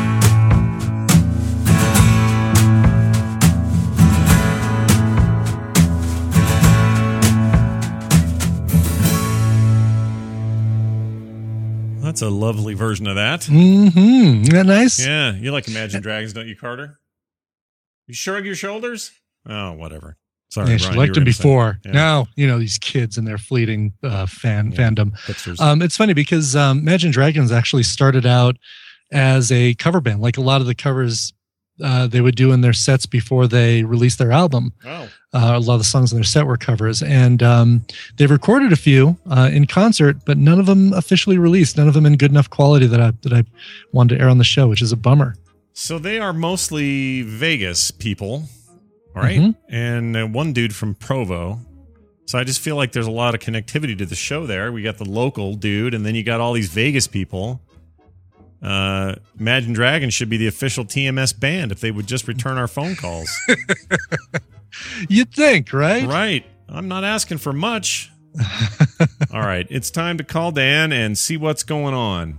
That's a lovely version of that. Mm-hmm. Isn't that nice? Yeah, you like Imagine Dragons, don't you, Carter? You shrug your shoulders? Oh, whatever. Sorry, Yeah, she Brian, liked you him were gonna say- before. Yeah. Now, you know, these kids and their fleeting uh, fan Yeah. fandom. Hipsters. Um, it's funny because um, Imagine Dragons actually started out as a cover band, like a lot of the covers uh, they would do in their sets before they released their album. oh, Uh, a lot of the songs in their set were covers, and um, they've recorded a few uh, in concert, but none of them officially released. None of them in good enough quality that I that I wanted to air on the show, which is a bummer. so they are mostly Vegas people, all right? Mhm. And uh, one dude from Provo. So I just feel like there's a lot of connectivity to the show there. We got the local dude, and then you got all these Vegas people. Uh, Imagine Dragons should be the official T M S band if they would just return our phone calls. You'd think, right? Right. I'm not asking for much. All right. It's time to call Dan and see what's going on.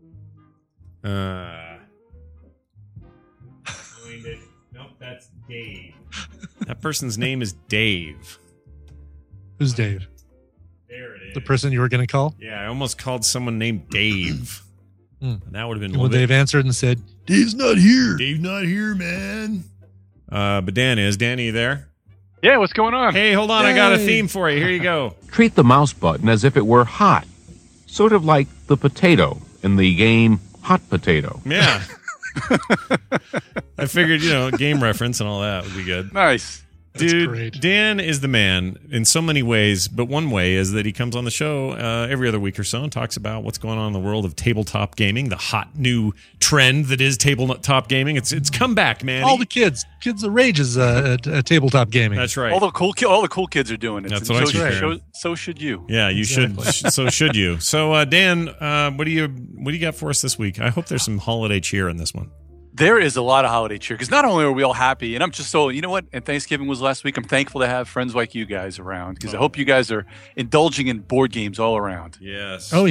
Uh, nope, that's Dave. That person's name is Dave. Who's Dave? There it is. The person you were going to call? Yeah, I almost called someone named Dave. Hmm. And that would have been Well, a little Dave answered and said, Dave's not here. Dave's not here, man. Uh, but Dan is. Dan, are you there? Yeah, what's going on? Hey, hold on. I got a Yay. theme for you. Here you go. Treat the mouse button as if it were hot, sort of like the potato in the game Hot Potato. Yeah. I figured, you know, game reference and all that would be good. Nice. That's Dude, great. Dan is the man in so many ways, but one way is that he comes on the show uh, every other week or so and talks about what's going on in the world of tabletop gaming, the hot new trend that is tabletop gaming. It's it's come back, man. All the kids, kids the rage is uh, at, at tabletop gaming. That's right. All the cool, ki- all the cool kids are doing it. That's And what I so, keep should, hearing. so, so should you. yeah, you Exactly. should. So should you. So uh, Dan, uh, what do you what do you got for us this week? I hope there's some holiday cheer in this one. There is a lot of holiday cheer because not only are we all happy, and I'm just so, you know what? And Thanksgiving was last week. I'm thankful to have friends like you guys around because I hope you guys are indulging in board games all around. Yes. Oh, yeah.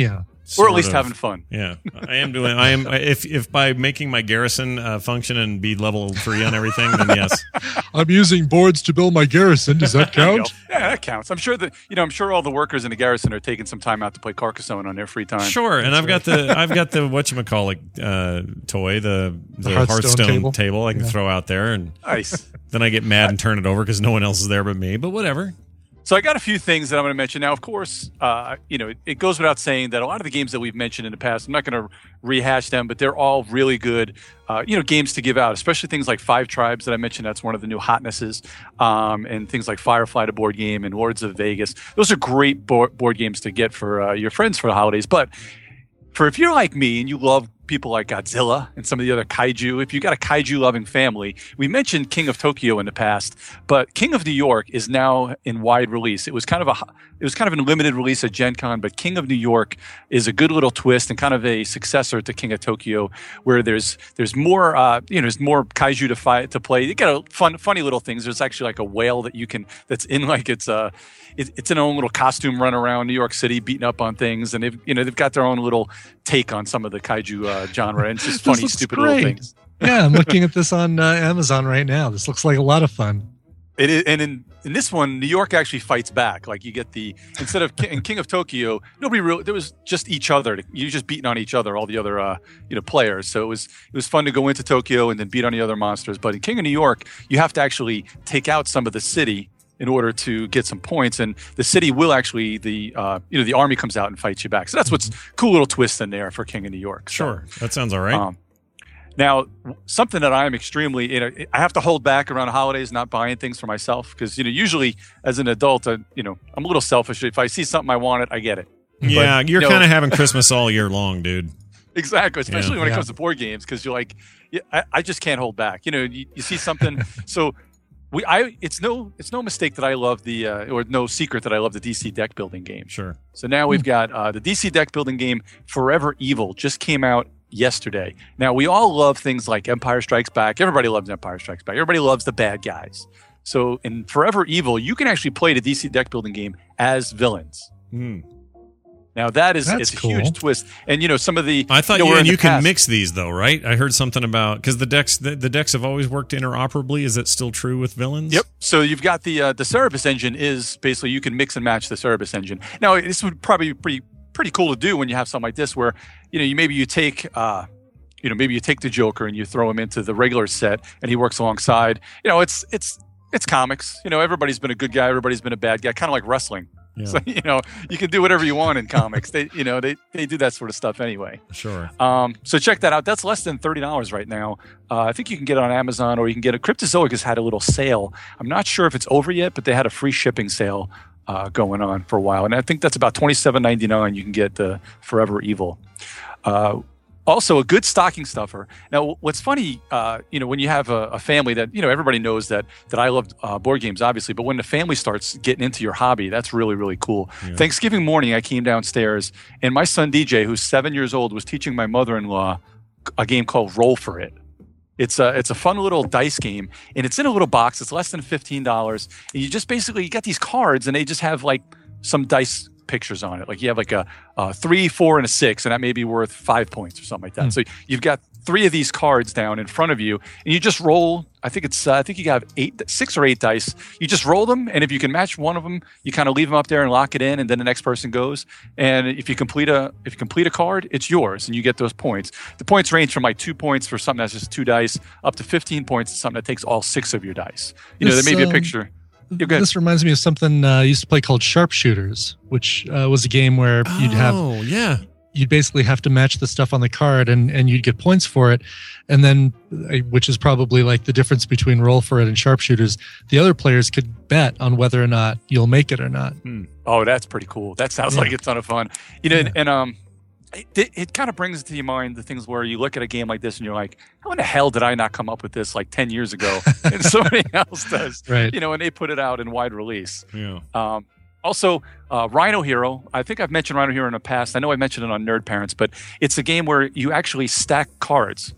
Or at least of. having fun. Yeah, I am doing. I am. If if by making my garrison uh, function and be level three on everything, then yes. I'm using boards to build my garrison. Does that count? Yeah, that counts. I'm sure that you know. I'm sure all the workers in the garrison are taking some time out to play Carcassonne on their free time. Sure, and I've got the I've got the whatchamacallit uh, toy, the the, The Hearthstone, Hearthstone table. table. I can Yeah. throw out there, and Nice. then I get mad and turn it over because no one else is there but me. But whatever. So I got a few things that I'm going to mention. Now, of course, uh, you know, it, it goes without saying that a lot of the games that we've mentioned in the past, I'm not going to rehash them, but they're all really good, uh, you know, games to give out, especially things like Five Tribes that I mentioned. That's one of the new hotnesses, um, and things like Firefly, the board game, and Lords of Vegas. Those are great board, board games to get for uh, your friends for the holidays. But for if you're like me and you love people like Godzilla and some of the other kaiju, if you got a kaiju loving family, we mentioned King of Tokyo in the past, but King of New York is now in wide release. It was kind of a it was kind of a limited release at Gen Con, but King of New York is a good little twist and kind of a successor to King of Tokyo, where there's there's more uh, you know there's more kaiju to fight to play. You get a fun funny little things. There's actually like a whale that you can that's in like it's a uh, it, it's in a own little costume run around New York City beating up on things, and they've you know they've got their own little take on some of the kaiju uh, genre, and it's just funny, stupid great. little things. Yeah, I'm looking at this on uh, Amazon right now. This looks like a lot of fun. It is, and in, in this one, New York actually fights back. Like you get the instead of in King of Tokyo, nobody really there was just each other. You just beating on each other, all the other uh, you know players. So it was it was fun to go into Tokyo and then beat on the other monsters. But in King of New York, you have to actually take out some of the city in order to get some points, and the city will actually the uh, you know the army comes out and fights you back. So that's what's cool little twist in there for King of New York. So, Sure, that sounds all right. Um, now, something that I am extremely, you know, I have to hold back around the holidays, not buying things for myself because you know usually as an adult, I, you know, I'm a little selfish. If I see something I want it, I get it. yeah, but, you're you know, kind of having Christmas all year long, dude. Exactly, especially Yeah. when it Yeah. comes to board games, because you're like, yeah, I, I just can't hold back. You know, you, you see something, so we, I, it's no, it's no mistake that I love the, uh, or no secret that I love the D C deck building game. Sure. So now we've got uh, the D C deck building game Forever Evil just came out yesterday. Now we all love things like Empire Strikes Back. Everybody loves Empire Strikes Back. Everybody loves the bad guys. So in Forever Evil, you can actually play the D C deck building game as villains. Hmm. Now that is That's it's a cool. huge twist, and you know some of the. I thought you, know, you, where in and the you can past- mix these though, right? I heard something about because the decks the, the decks have always worked interoperably. Is that still true with villains? Yep. So you've got the uh, the Cerebus engine is basically you can mix and match the Cerebus engine. Now this would probably be pretty pretty cool to do when you have something like this, where you know you maybe you take. Uh, you know, maybe you take the Joker and you throw him into the regular set, and he works alongside. You know, it's it's it's comics. You know, everybody's been a good guy, everybody's been a bad guy, kind of like wrestling. Yeah. So you know, you can do whatever you want in comics. They, you know, they they do that sort of stuff anyway. Sure. Um, so check that out. That's less than thirty dollars right now. Uh, I think you can get it on Amazon, or you can get it. Cryptozoic has had a little sale. I'm not sure if it's over yet, but they had a free shipping sale uh, going on for a while, and I think that's about twenty-seven ninety-nine. You can get the Forever Evil. Uh, Also, a good stocking stuffer. Now, what's funny, uh, you know, when you have a, a family that, you know, everybody knows that that I love uh, board games, obviously, but when the family starts getting into your hobby, that's really, really cool. Yeah. Thanksgiving morning, I came downstairs, and my son D J, who's seven years old, was teaching my mother-in-law a game called Roll for It. It's a it's a fun little dice game, and it's in a little box. It's less than fifteen dollars, and you just basically you got these cards, and they just have like some dice pictures on it. Like you have like a, a three, four, and a six, and that may be worth five points or something like that. Mm. So you've got three of these cards down in front of you, and you just roll. I think it's uh, I think you have eight, six or eight dice. You just roll them, and if you can match one of them, you kind of leave them up there and lock it in, and then the next person goes. And if you complete a if you complete a card, it's yours, and you get those points. The points range from like two points for something that's just two dice, up to fifteen points for something that takes all six of your dice. You know, This, there may be a um, picture. Yeah, go ahead. This reminds me of something uh, I used to play called Sharpshooters, which uh, was a game where you'd have Oh yeah. you'd basically have to match the stuff on the card, and and you'd get points for it. And then, uh, which is probably like the difference between Roll for It and Sharpshooters, the other players could bet on whether or not you'll make it or not. Oh, that's pretty cool. That sounds Yeah. like a ton of fun. You know, Yeah. and, and um, it, it kind of brings to your mind the things where you look at a game like this and you're like, how in the hell did I not come up with this like ten years ago? And somebody else does. Right. You know, and they put it out in wide release. Yeah. Um, also, uh, Rhino Hero. I think I've mentioned Rhino Hero in the past. I know I mentioned it on Nerd Parents, but it's a game where you actually stack cards.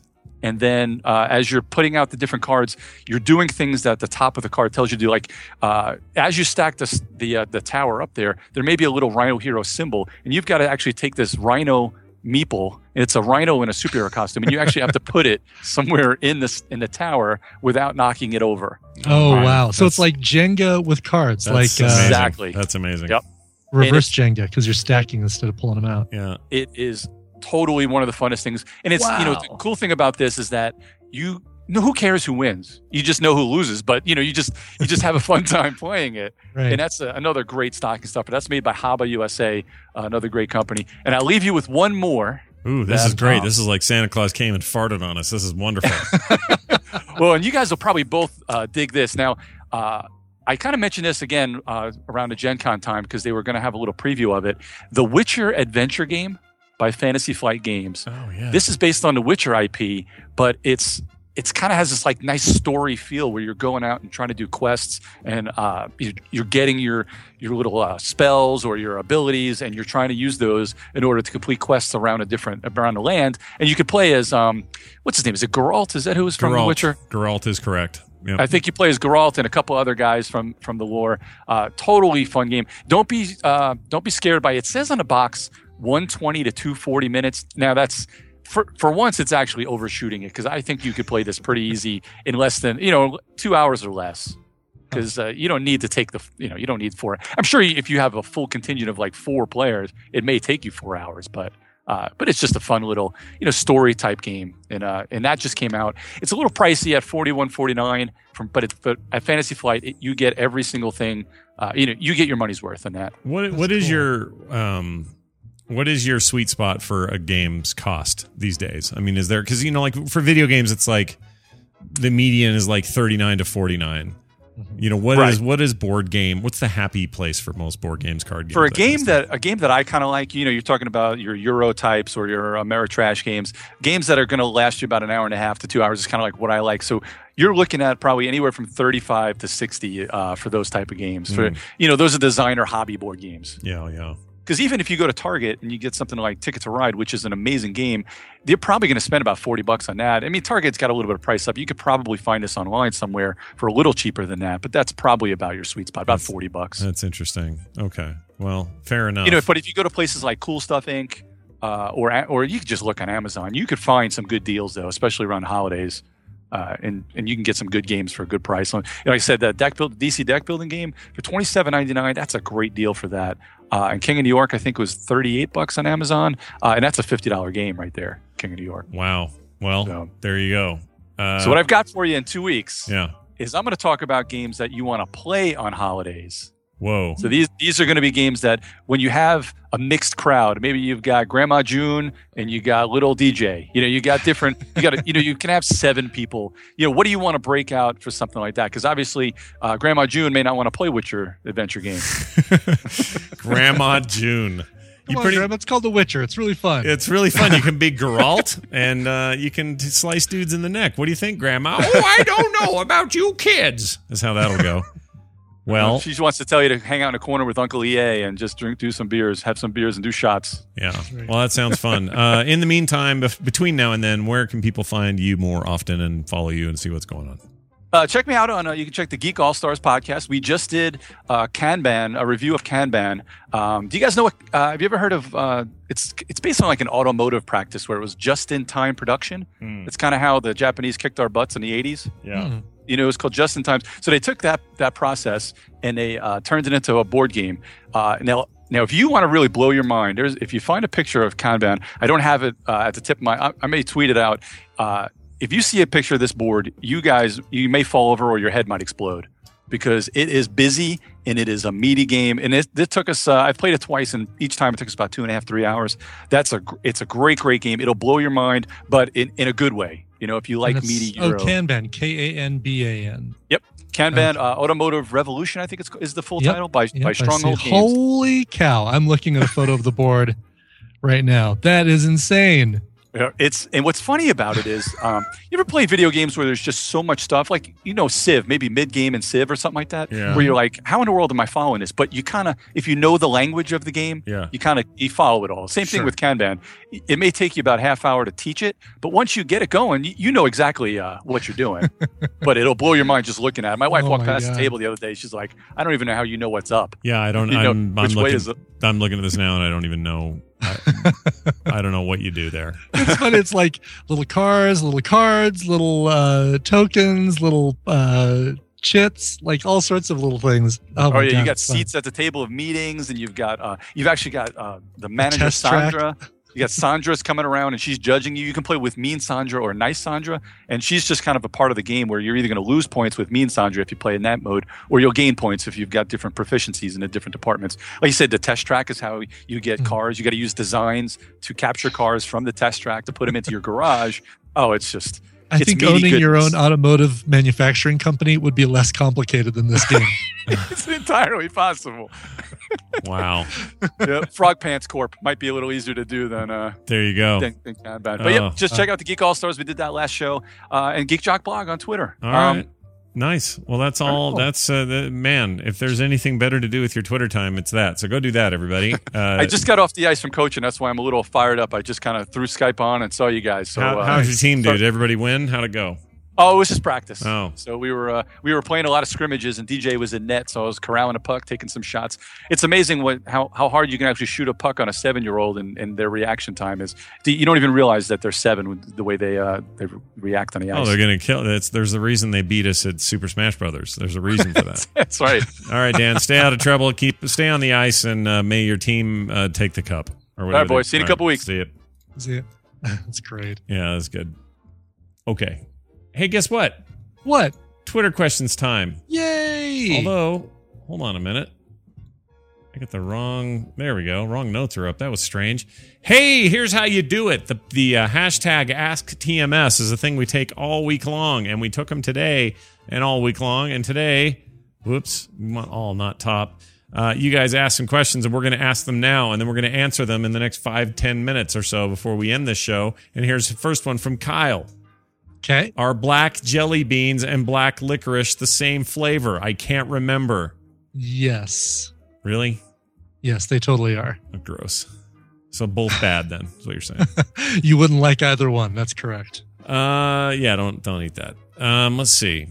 And then uh, as you're putting out the different cards, you're doing things that the top of the card tells you to do. Like uh, as you stack the the, uh, the tower up there, there may be a little Rhino Hero symbol, and you've got to actually take this Rhino meeple. It's a rhino in a superhero costume, and you actually have to put it somewhere in this in the tower without knocking it over. Oh Right. wow! So That's- it's like Jenga with cards, like That's uh, amazing. Exactly. That's amazing. Yep. reverse Jenga, because you're stacking instead of pulling them out. Yeah. It is totally one of the funnest things. And it's, you know, Wow. the cool thing about this is that you know, who cares who wins? You just know who loses, but you know, you just, you just have a fun time playing it. Right. And that's a, another great stocking stuffer. That's made by Haba U S A, uh, another great company. And I'll leave you with one more. Ooh, this That- is great. um, This is like Santa Claus came and farted on us. This is wonderful. Well, and you guys will probably both uh, dig this. Now, uh, I kind of mentioned this again uh, around the Gen Con time because they were going to have a little preview of it. The Witcher adventure game by Fantasy Flight Games. Oh yeah. This is based on the Witcher I P, but it's it's kind of has this like nice story feel where you're going out and trying to do quests, and uh, you- you're getting your your little uh, spells or your abilities, and you're trying to use those in order to complete quests around a different around the land. And you could play as um, what's his name? Is it Geralt? Is that who is from The Geralt. Witcher? Geralt is correct. Yep. I think you play as Geralt and a couple other guys from from the lore. Uh, totally fun game. Don't be uh, don't be scared by it. It says on the box one twenty to two forty minutes. Now that's for for once it's actually overshooting it, because I think you could play this pretty easy in less than, you know, two hours or less. Because uh, you don't need to take the, you know, you don't need four. I'm sure if you have a full contingent of like four players, it may take you four hours, but. Uh, but it's just a fun little, you know, story type game, and uh, and that just came out. It's a little pricey at forty-one forty-nine from, but it's but at Fantasy Flight it, you get every single thing. Uh, you know, you get your money's worth on that. What what is your um what is your sweet spot for a game's cost these days? I mean, is there, because you know, like for video games, it's like the median is like thirty-nine to forty-nine. You know, what Right. is what is board game? What's the happy place for most board games, card games? For a that kind of game stuff? that a game that I kind of like, you know, you're talking about your Euro types or your Ameritrash games, games that are going to last you about an hour and a half to two hours is kind of like what I like. So you're looking at probably anywhere from thirty-five to sixty uh, for those type of games. For, you know, those are designer hobby board games. Yeah, yeah. Because even if you go to Target and you get something like Ticket to Ride, which is an amazing game, they're probably going to spend about forty bucks on that. I mean, Target's got a little bit of price up. You could probably find this online somewhere for a little cheaper than that, but that's probably about your sweet spot, about That's- forty bucks. That's interesting. Okay. Well, fair enough. You know, but if you go to places like Cool Stuff Incorporated, uh, or or you could just look on Amazon, you could find some good deals though, especially around the holidays. Uh, and and you can get some good games for a good price. Like I said, the deck build D C deck building game for twenty-seven ninety-nine. That's a great deal for that. Uh, and King of New York, I think, was thirty-eight bucks on Amazon, uh, and that's a fifty dollar game right there. King of New York. Wow. Well, So- there you go. Uh, So what I've got for you in two weeks yeah. is I'm going to talk about games that you want to play on holidays. Whoa. So these these are going to be games that when you have a mixed crowd, maybe you've got Grandma June and you got little D J. You know, you got different. You got you know you can have seven people. You know, what do you want to break out for something like that? Because obviously, uh, Grandma June may not want to play with your adventure game. Grandma June. Come You on, pretty- Graham, it's called The Witcher. It's really fun. It's really fun. You can be Geralt, and uh, you can t- slice dudes in the neck. What do you think, Grandma? Oh, I don't know about you kids. That's how that'll go. Well, She just wants to tell you to hang out in a corner with Uncle E A and just drink, do some beers, have some beers, and do shots. yeah. Well, that sounds fun. Uh, in the meantime, bef- between now and then, where can people find you more often and follow you and see what's going on? Uh, check me out on. Uh, you can check the Geek All Stars podcast. We just did uh, Kanban, a review of Kanban. Um, do you guys know what? Uh, have you ever heard of? Uh, it's it's based on like an automotive practice where it was just in time production. It's kind of how the Japanese kicked our butts in the eighties. Yeah. You know, it was called just in time. So they took that that process and they uh, turned it into a board game. Uh, now. Now, if you want to really blow your mind, there's if you find a picture of Kanban, I don't have it uh, at the tip of my. I, I may tweet it out. Uh, if you see a picture of this board, you guys, you may fall over or your head might explode because it is busy and it is a meaty game. And it, it took us, uh, I've played it twice and each time it took us about two and a half, three hours. That's a, gr- it's a great, great game. It'll blow your mind, but in, in a good way. You know, if you like And it's- meaty Oh, Euro. Kanban, K A N B A N. Yep. Kanban, uh, Automotive Revolution, I think it's is the full Yep. title by, Yep, by I Stronghold see. Games. Holy cow. I'm looking at a photo of the board right now. That is insane. Yeah, it's and what's funny about it is, um, you ever play video games where there's just so much stuff, like you know Civ, maybe mid game in Civ or something like that, Yeah. where you're like, how in the world am I following this? But you kind of, if you know the language of the game, Yeah. you kind of you follow it all. Same thing Sure. with Kanban. It may take you about half hour to teach it, but once you get it going, you, you know exactly uh, what you're doing. But it'll blow your mind just looking at it. My wife Oh walked my past God. the table the other day. She's like, I don't even know how you know what's up. Yeah, I don't. You know, I'm, I'm which way looking. is it? I'm looking at this now, and I don't even know. I, I don't know what you do there. It's fun. It's like little cars, little cards, little uh, tokens, little uh, chits, like all sorts of little things. Oh, Oh my yeah, God, you got it's fun. seats at the table of meetings, and you've got uh, you've actually got uh, the manager test track. Sandra. You got Sandra's coming around, and she's judging you. You can play with mean Sandra or nice Sandra, and she's just kind of a part of the game where you're either going to lose points with mean Sandra if you play in that mode, or you'll gain points if you've got different proficiencies in the different departments. Like you said, the test track is how you get Mm-hmm. cars. You got to use designs to capture cars from the test track to put them into your garage. Oh, it's just. I it's think meaty owning your goodness. own automotive manufacturing company would be less complicated than this game. It's entirely possible. Wow. Yeah, Frog Pants Corp might be a little easier to do than uh, There you go. than, than Kanban. But yeah, Oh. just check out the Geek All Stars. We did that last show, uh, and Geek Jock blog on Twitter. All Um, right. Nice. Well, that's all. cool. That's uh, the man. If there's anything better to do with your Twitter time, it's that. So go do that, everybody. Uh, I just got off the ice from coaching. That's why I'm a little fired up. I just kind of threw Skype on and saw you guys. So how, uh, how's your team do? so- Did everybody win? How'd it go? Oh, it was just practice. Oh. So we were uh, we were playing a lot of scrimmages, and D J was in net, so I was corralling a puck, taking some shots. It's amazing what how, how hard you can actually shoot a puck on a seven year old, and, and their reaction time is. You don't even realize that they're seven with the way they uh, they react on the ice. Oh, they're gonna kill. That's there's the reason they beat us at Super Smash Brothers. There's a reason for that. That's right. All right, Dan, stay out of trouble. Keep stay on the ice, and uh, may your team uh, take the cup or whatever. All right, boys. they- See you in a all couple weeks. See you. See it? That's great. Yeah, that's good. Okay. Hey, guess what? What? Twitter questions time. Yay! Although, hold on a minute. I got the wrong. There we go. Wrong notes are up. That was strange. Hey, here's how you do it. The the uh, hashtag Ask T M S is a thing we take all week long, and we took them today and all week long. And today, whoops, all not top. Uh, you guys asked some questions, and we're going to ask them now, and then we're going to answer them in the next five, ten minutes or so before we end this show. And here's the first one from Kyle. Okay. Are black jelly beans and black licorice the same flavor? I can't remember. Yes. Really? Yes, they totally are. Oh, gross. So both bad then, is what you're saying. You wouldn't like either one. That's correct. Uh yeah, don't don't eat that. Um, let's see.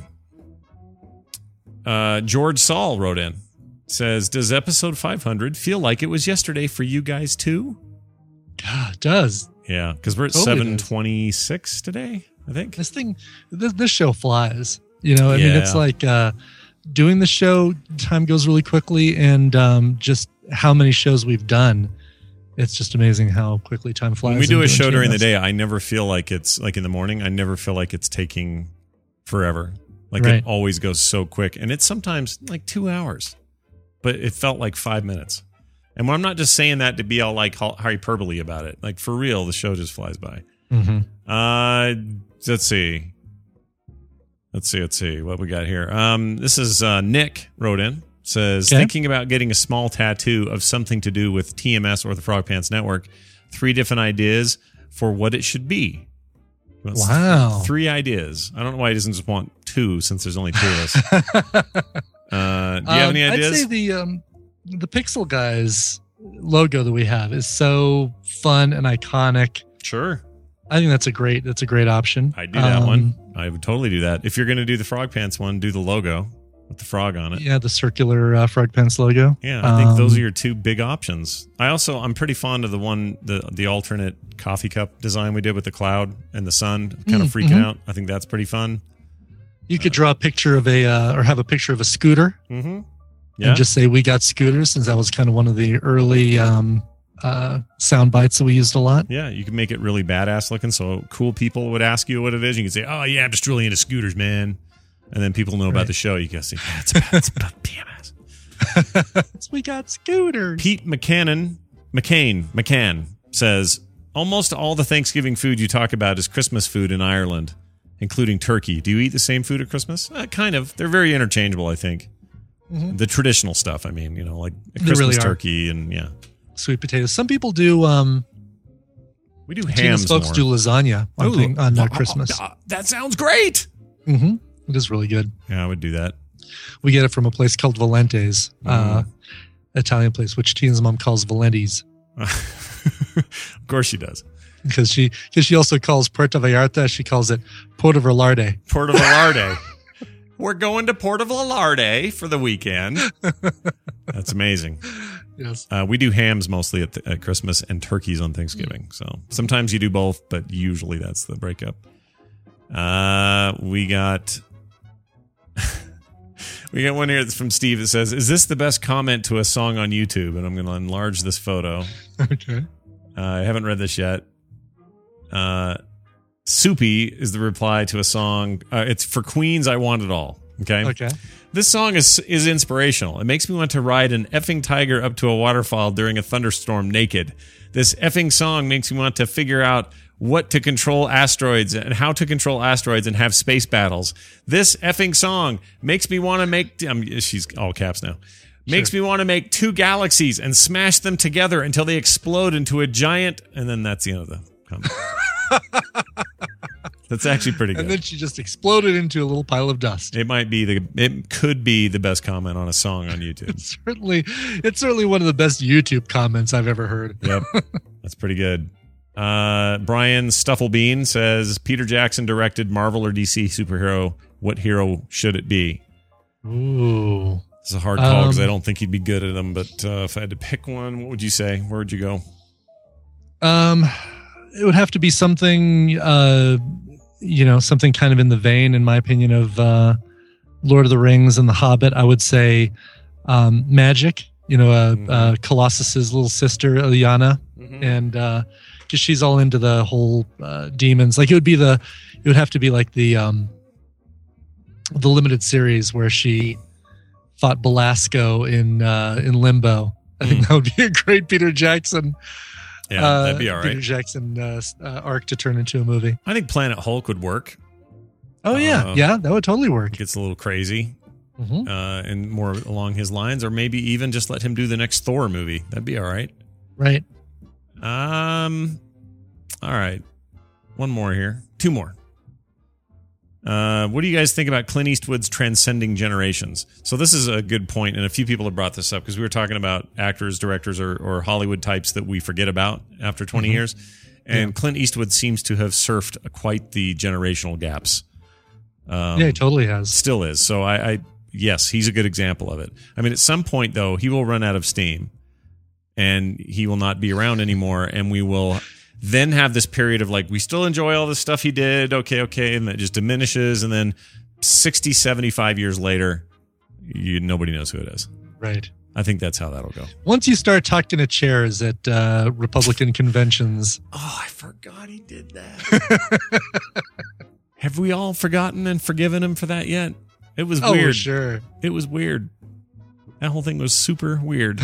Uh George Saul wrote in. Says, does episode five hundred feel like it was yesterday for you guys too? Yeah, it does. Yeah, because we're at Totally seven does. twenty-six today, I think. This thing, this, this show flies. You know, I mean, it's Yeah. like uh, doing the show, time goes really quickly, and um, just how many shows we've done. It's just amazing how quickly time flies. When we do in a doing show during the T M S. day, I never feel like it's like in the morning. I never feel like it's taking forever. Like Right. it always goes so quick, and it's sometimes like two hours, but it felt like five minutes. And I'm not just saying that to be all like hy- hyperbole about it. Like for real, the show just flies by. Mhm. Uh, let's see. Let's see. Let's see what we got here. Um, this is uh, Nick wrote in. Says, Okay. thinking about getting a small tattoo of something to do with T M S or the Frog Pants Network. Three different ideas for what it should be. He wants Wow. Three ideas. I don't know why he doesn't just want two since there's only two of us. uh, do you have Um, any ideas? I'd say the um, the Pixel Guys logo that we have is so fun and iconic. Sure. I think that's a great that's a great option. I'd do that Um, one. I would totally do that. If you're going to do the Frog Pants one, do the logo with the frog on it. Yeah, the circular uh, Frog Pants logo. Yeah, I think those Um, are your two big options. I also I'm pretty fond of the one the the alternate coffee cup design we did with the cloud and the sun kind of Mm, freaking mhm. out. I think that's pretty fun. You could draw a picture of a uh, or have a picture of a scooter Mm-hmm. Yeah. and just say we got scooters, since that was kind of one of the early um, uh, sound bites that we used a lot. Yeah, you can make it really badass looking, so cool people would ask you what it is. You can say, "Oh yeah, I'm just really into scooters, man," and then people know about Right. the show. You can say, "Yeah, it's about, it's about T M S." we got scooters. Pete McCannon, McCain, McCann says, almost all the Thanksgiving food you talk about is Christmas food in Ireland, including turkey. Do you eat the same food at Christmas? Uh, kind of. They're very interchangeable, I think. Mhm. The traditional stuff, I mean, you know, like They Christmas really are. turkey and yeah. Sweet potatoes. Some people do um, We do Tina's hams folks more. do lasagna on, Ooh, thing, on uh, uh, Christmas. uh, that sounds great. Mm-hmm. It is really good. Yeah, I would do that. We get it from a place called Valente's, uh, Italian place, which Tina's mom calls Valenti's. Of course she does. Because she, because she also calls Puerto Vallarta, she calls it Puerto Velarde. Puerto Velarde. We're going to Puerto Velarde for the weekend. That's amazing. Yes. Uh, we do hams mostly at, the, at Christmas and turkeys on Thanksgiving. So sometimes you do both, but usually that's the breakup. Uh, we got we got one here that's from Steve that says, "Is this the best comment to a song on YouTube?" And I'm going to enlarge this photo. Okay. Uh, I haven't read this yet. Uh, Soupy is the reply to a song. Uh, it's for Queen's "I Want It All." Okay. Okay. This song is is inspirational. It makes me want to ride an effing tiger up to a waterfall during a thunderstorm naked. This effing song makes me want to figure out what to control asteroids and how to control asteroids and have space battles. This effing song makes me want to make... Um, she's all caps now. Makes Sure. me want to make two galaxies and smash them together until they explode into a giant... And then that's the end of the comment. That's actually pretty good. And then she just exploded into a little pile of dust. It might be the... It could be the best comment on a song on YouTube. It's certainly, it's certainly one of the best YouTube comments I've ever heard. Yep. That's pretty good. Uh, Brian Stufflebean says, Peter Jackson directed Marvel or D C superhero. What hero should it be? Ooh. It's a hard call because Um, I don't think he'd be good at them. But uh, if I had to pick one, what would you say? Where would you go? Um, it would have to be something, uh, you know, something kind of in the vein, in my opinion, of uh, Lord of the Rings and The Hobbit. I would say um, magic. You know, uh, Mhm. uh, Colossus's little sister, Ilyana, Mm-hmm. and uh, because she's all into the whole uh, demons. Like it would be the, it would have to be like the um, the limited series where she fought Belasco in uh, in Limbo. I think that would be a great Peter Jackson. Yeah, uh, that'd be all Peter right. Jackson uh, uh, arc to turn into a movie. I think Planet Hulk would work. Oh yeah, Uh, yeah, that would totally work. It gets a little crazy. Mhm. Uh, and more along his lines, or maybe even just let him do the next Thor movie. That'd be all right. Right. Um, all right. One more here. Two more. Uh, what do you guys think about Clint Eastwood's transcending generations? So this is a good point, and a few people have brought this up because we were talking about actors, directors, or, or Hollywood types that we forget about after twenty Mhm. years. And Yeah. Clint Eastwood seems to have surfed quite the generational gaps. Um, Yeah, he totally has. Still is. So I, I, yes, he's a good example of it. I mean, at some point though, he will run out of steam, and he will not be around anymore, and we will then have this period of like, we still enjoy all the stuff he did. Okay, okay. And that just diminishes. And then sixty, seventy-five years later, you, nobody knows who it is. Right. I think that's how that'll go. Once you start talking to chairs at uh, Republican conventions. Oh, I forgot he did that. Have we all forgotten and forgiven him for that yet? It was Oh, weird. sure. It was weird. That whole thing was super weird.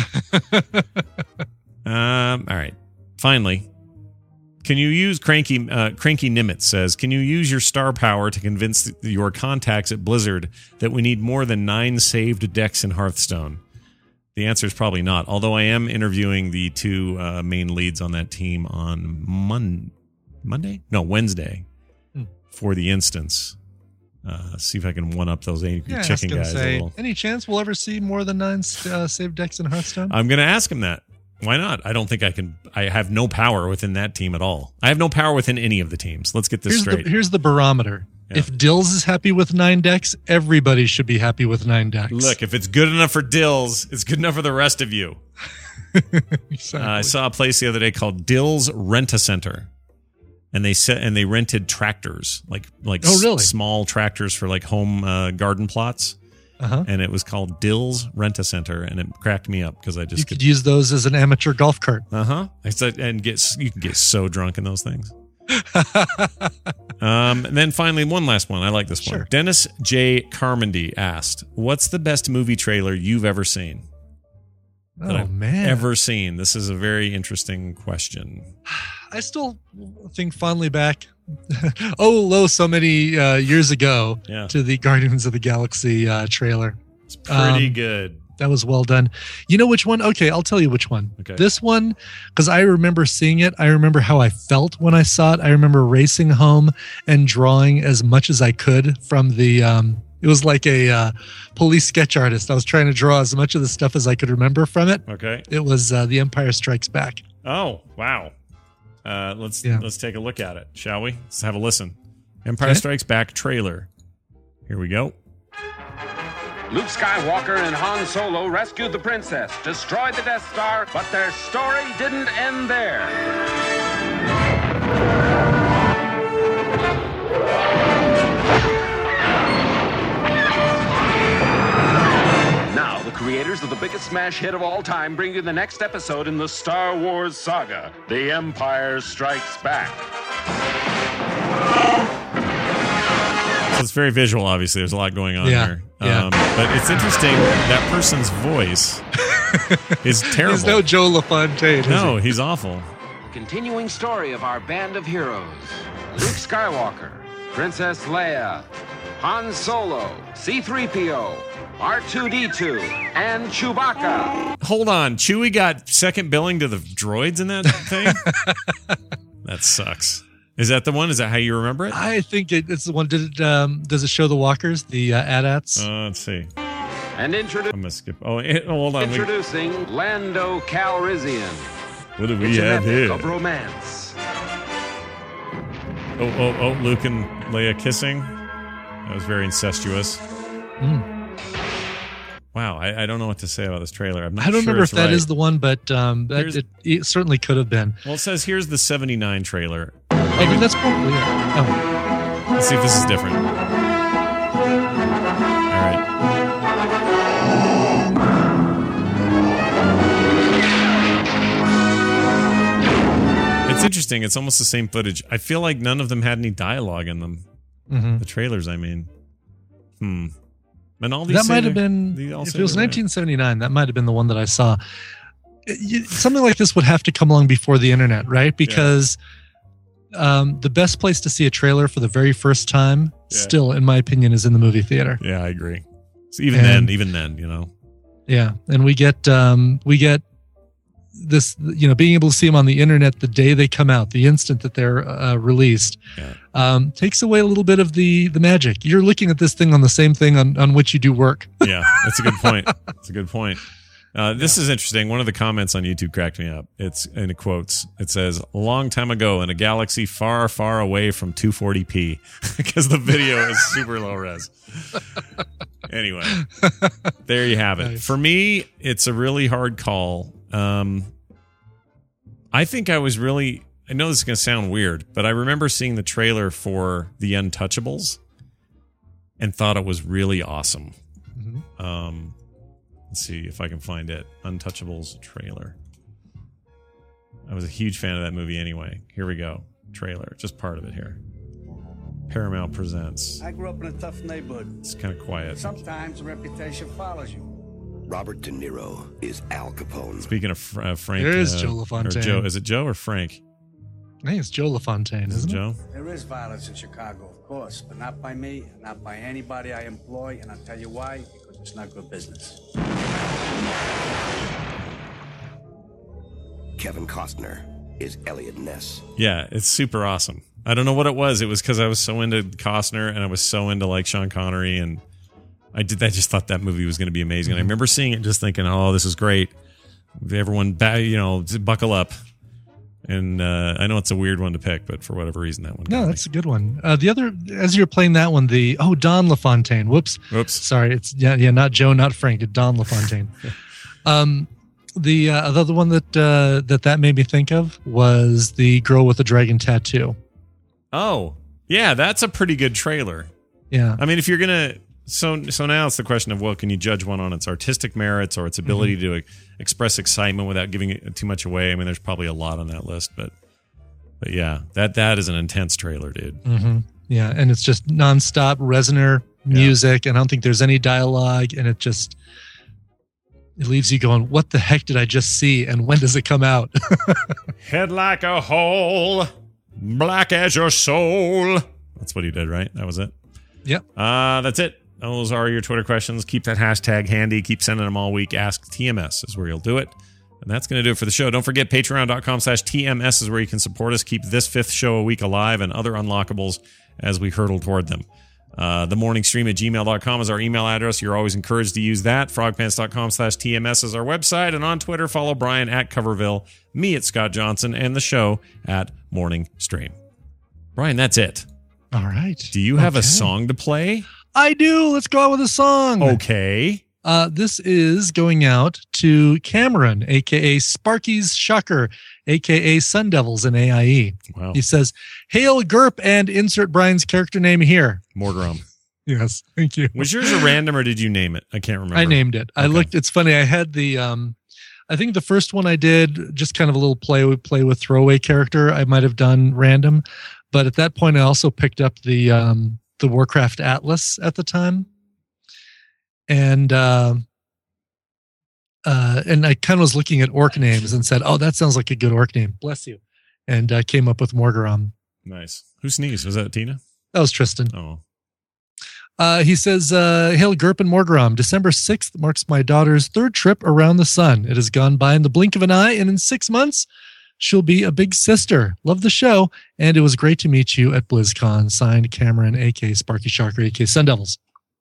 um, all right. Finally, can you use Cranky uh, Cranky Nimitz says, can you use your star power to convince th- your contacts at Blizzard that we need more than nine saved decks in Hearthstone? The answer is probably not, although I am interviewing the two uh, main leads on that team on Mon- Monday? No, Wednesday Hmm. for the instance. Uh, see if I can one-up those angry Yeah, I was chicken gonna guys a say, little. any chance we'll ever see more than nine uh, saved decks in Hearthstone? I'm going to ask him that. Why not? I don't think I can. I have no power within that team at all. I have no power within any of the teams. Let's get this here's straight. The, here's the barometer. Yeah. If Dills is happy with nine decks, everybody should be happy with nine decks. Look, if it's good enough for Dills, it's good enough for the rest of you. Exactly. Uh, I saw a place the other day called Dills Rent-A-Center, and they set and they rented tractors, like like Oh, really? s- small tractors for like home uh, garden plots, Uh-huh. and it was called Dills Rent-A-Center, and it cracked me up because I just You could use those as an amateur golf cart. Uh huh. I said, and get you can get so drunk in those things. um, and then finally, one last one. I like this one. Sure. Dennis J. Carmody asked, "What's the best movie trailer you've ever seen?" That Oh, I've man. ever seen. This is a very interesting question. I still think fondly back, oh, lo, so many uh, years ago Yeah. to the Guardians of the Galaxy uh, trailer. It's pretty Um, good. That was well done. You know which one? Okay, I'll tell you which one. Okay. This one, because I remember seeing it. I remember how I felt when I saw it. I remember racing home and drawing as much as I could from the, um, it was like a uh, police sketch artist. I was trying to draw as much of the stuff as I could remember from it. Okay. It was uh, The Empire Strikes Back. Oh, wow. Uh, let's Yeah. let's take a look at it, shall we? Let's have a listen. Empire Okay. Strikes Back trailer. Here we go. Luke Skywalker and Han Solo rescued the princess, destroyed the Death Star, but their story didn't end there. Now, the creators of the biggest smash hit of all time bring you the next episode in the Star Wars saga, The Empire Strikes Back. So it's very visual, obviously. There's a lot going on Yeah, here. yeah. Um, but it's interesting, that person's voice is terrible. He's no Joe LaFontaine. is No, he? he's awful. Continuing story of our band of heroes. Luke Skywalker, Princess Leia, Han Solo, C three P O, R two D two, and Chewbacca. Hold on. Chewie got second billing to the droids in that thing? That sucks. Is that the one? Is that how you remember it? I think it, it's the one. Did it, um, does it show the walkers, the uh, A T A Ts? Uh, let's see. And introdu- I'm going to skip. Oh, it, hold on. We, introducing Lando Calrissian. what do we It's an have epic here? of romance. Oh, oh, oh. Luke and Leia kissing. That was very incestuous. Mm. Wow. I, I don't know what to say about this trailer. I'm not I don't sure remember it's if that right. is the one, but um, that, Here's- it, it certainly could have been. Well, it says here's the seventy-nine trailer. I mean, that's probably it. Oh. Let's see if this is different. All right. It's interesting. It's almost the same footage. I feel like none of them had any dialogue in them. Mhm. The trailers, I mean. Hmm. And all these That say might have they're- been, they all if say it was they're right. nineteen seventy-nine, that might have been the one that I saw. It- you- something like this would have to come along before the internet, right? Because um, the best place to see a trailer for the very first time, Yeah. still, in my opinion, is in the movie theater. Yeah, I agree. So even And- then, even then, you know. Yeah, and we get um, we get this, you know, being able to see them on the internet the day they come out, the instant that they're uh, released, Yeah. um, takes away a little bit of the the magic. You're looking at this thing on the same thing on, on which you do work. Yeah, that's a good point. That's a good point. Uh, this is interesting. One of the comments on YouTube cracked me up. It's in quotes. It says, "A long time ago in a galaxy far, far away from two forty p," because the video is super low res. Anyway, there you have it. Nice. For me, it's a really hard call. Um, I think I was really. I know this is going to sound weird, but I remember seeing the trailer for The Untouchables and thought it was really awesome. Mhm. Um, let's see if I can find it. Untouchables trailer. I was a huge fan of that movie anyway. Here we go. Trailer. Just part of it here. Paramount presents. I grew up in a tough neighborhood. It's kind of quiet. Sometimes a reputation follows you. Robert De Niro is Al Capone. Speaking of Fr- uh, Frank. There is uh, Joe or LaFontaine. Joe. Is it Joe or Frank? I think it's Joe LaFontaine, Is it isn't it? Joe? There is violence in Chicago, of course, but not by me, not by anybody I employ, and I'll tell you why, because it's not good business. Kevin Costner is Elliot Ness. Yeah, it's super awesome. I don't know what it was. It was because I was so into Costner and I was so into like Sean Connery, and I did. I just thought that movie was going to be amazing. And I remember seeing it, just thinking, "Oh, this is great." Everyone, ba- you know, buckle up. And uh, I know it's a weird one to pick, but for whatever reason, that one. No, got me. that's a good one. Uh, the other, as you're playing that one, the oh Don LaFontaine. Whoops. Whoops. Sorry, it's yeah, yeah, not Joe, not Frank. It's Don LaFontaine. um, the uh, the other one that uh, that that made me think of was the girl with the dragon tattoo. Oh, yeah, that's a pretty good trailer. Yeah. I mean, if you're gonna, so so now it's the question of, well, can you judge one on its artistic merits or its ability Mm-hmm. to e- express excitement without giving it too much away? I mean, there's probably a lot on that list, but but yeah, that that is an intense trailer, dude. Mm-hmm. Yeah, and it's just nonstop Reznor music, and I don't think there's any dialogue, and it just it leaves you going, "What the heck did I just see? And when does it come out?" Head like a hole, black as your soul. That's what he did, right? That was it. Yep. Uh, that's it. those are your Twitter questions. Keep that hashtag handy. Keep sending them all week. Ask T M S is where you'll do it. And that's going to do it for the show. Don't forget, patreon.com slash TMS is where you can support us. Keep this fifth show a week alive and other unlockables as we hurtle toward them. Uh, the morning stream at gmail dot com is our email address. You're always encouraged to use that. frogpants.com slash TMS is our website. And on Twitter, follow Brian at Coverville, me at Scott Johnson, and the show at Morning Stream. Brian, that's it. All right. Do you have okay. a song to play? I do. Let's go out with a song. Okay. Uh, this is going out to Cameron, a k a. Sparky's Shocker, a k a. Sun Devils in A I E. Wow. He says, Hail Gerp and insert Brian's character name here. Morgarum. Yes, thank you. Was yours a random or did you name it? I can't remember. I named it. I Okay. looked, it's funny. I had the, um, I think the first one I did, just kind of a little play with, play with throwaway character. I might have done random, but at that point I also picked up the, um, the Warcraft Atlas at the time. And, uh, uh, and I kind of was looking at orc names and said, oh, that sounds like a good orc name. Bless you. And I came up with Morgarum. Nice. Who sneezed? Was that Tina? That was Tristan. Oh. Uh, he says, uh, Hail Gerp and Morgarum. December sixth marks my daughter's third trip around the sun. It has gone by in the blink of an eye, and in six months, she'll be a big sister. Love the show, and it was great to meet you at BlizzCon. Signed, Cameron, a k a. Sparky Shocker, a k a. Sun Devils.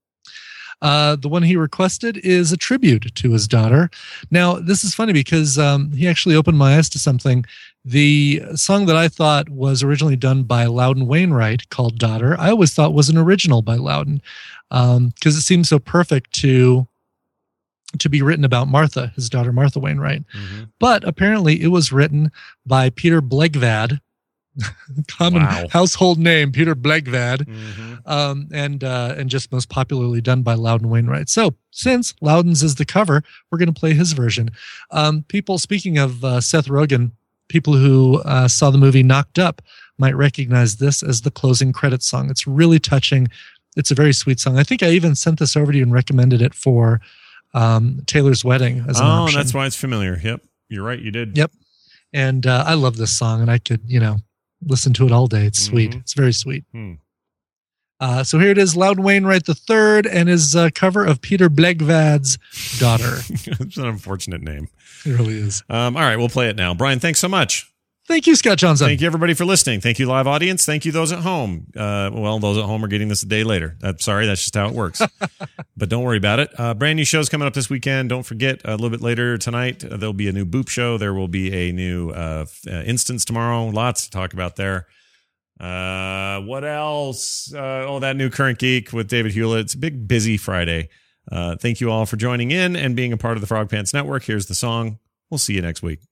Uh, the one he requested is a tribute to his daughter. Now, this is funny because um, he actually opened my eyes to something. The song that I thought was originally done by Loudon Wainwright called Daughter, I always thought was an original by Loudon because um, it seemed so perfect to to be written about Martha, his daughter Martha Wainwright. Mm-hmm. But apparently it was written by Peter Blegvad, common Wow. household name, Peter Blegvad, Mm-hmm. um, and uh, and just most popularly done by Loudon Wainwright. So since Loudon's is the cover, we're going to play his version. Um, people, speaking of uh, Seth Rogen, people who uh, saw the movie Knocked Up might recognize this as the closing credits song. It's really touching. It's a very sweet song. I think I even sent this over to you and recommended it for um, Taylor's wedding as an Oh, option. that's why it's familiar. Yep. You're right. You did. Yep. And uh, I love this song, and I could, you know, listen to it all day. It's sweet. Mhm. It's very sweet. Hmm. Uh, so here it is, Loudon Wainwright the third, and his uh, cover of Peter Blegvad's Daughter. It's an unfortunate name. It really is. Um, all right, we'll play it now. Brian, thanks so much. Thank you, Scott Johnson. Thank you, everybody, for listening. Thank you, live audience. Thank you, those at home. Uh, well, those at home are getting this a day later. I'm sorry, that's just how it works. But don't worry about it. Uh, brand new shows coming up this weekend. Don't forget, a little bit later tonight, uh, there'll be a new Boop show. There will be a new uh, uh, Instance tomorrow. Lots to talk about there. Uh, what else? Uh, oh, that new Current Geek with David Hewlett. It's a big, busy Friday. Uh, thank you all for joining in and being a part of the Frog Pants Network. Here's the song. We'll see you next week.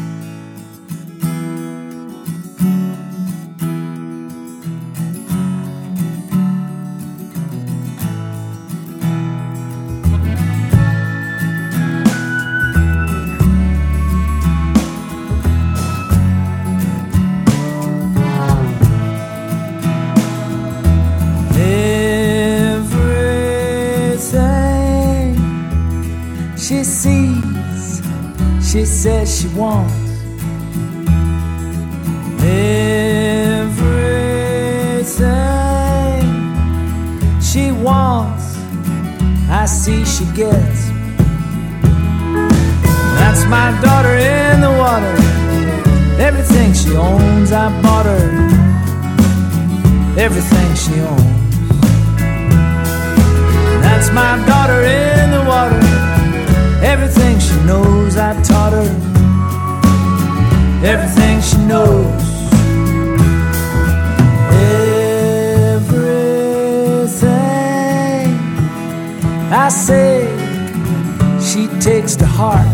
She sees, she says she wants everything she wants. I see she gets. That's my daughter in the water. Everything she owns, I bought her. Everything she owns. That's my daughter in the water. Everything she knows, I taught her. Everything she knows. Everything I say, she takes to heart.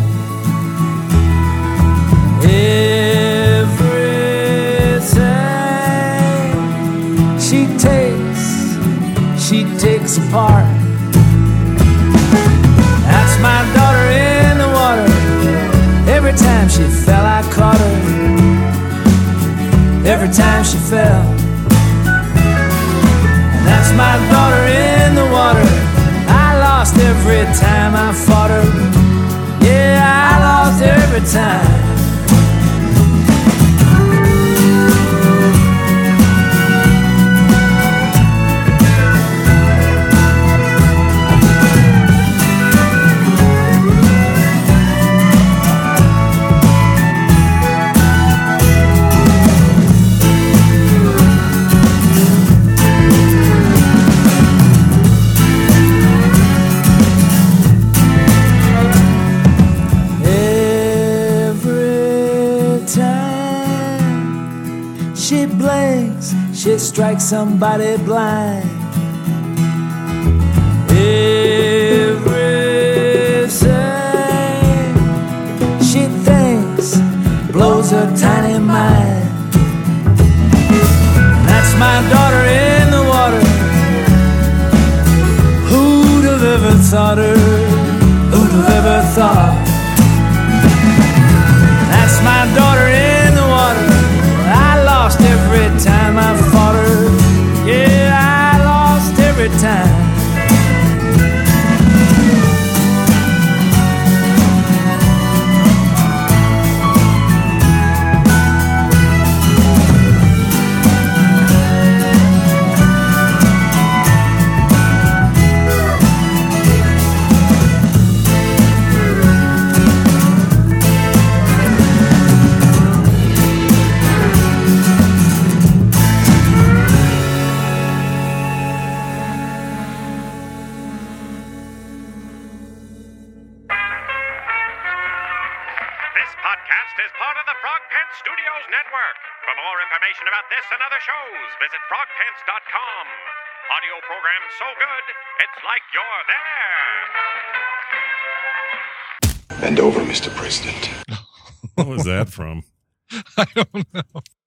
Everything she takes, she takes apart. That's my daughter in the water. Every time she fell, I caught her. Every time she fell. And that's my daughter in the water. I lost every time I fought her. Yeah, I lost every time. strike somebody blind. Everything she thinks blows her tiny mind. That's my daughter in the water. Who'd have ever thought her? Who'd have ever thought? That's my daughter in the water. I lost every time I fought her. Yeah, I lost every time. About this and other shows, visit frog pants dot com. Audio program so good, it's like you're there. Bend over, Mister President. What was that from? I don't know.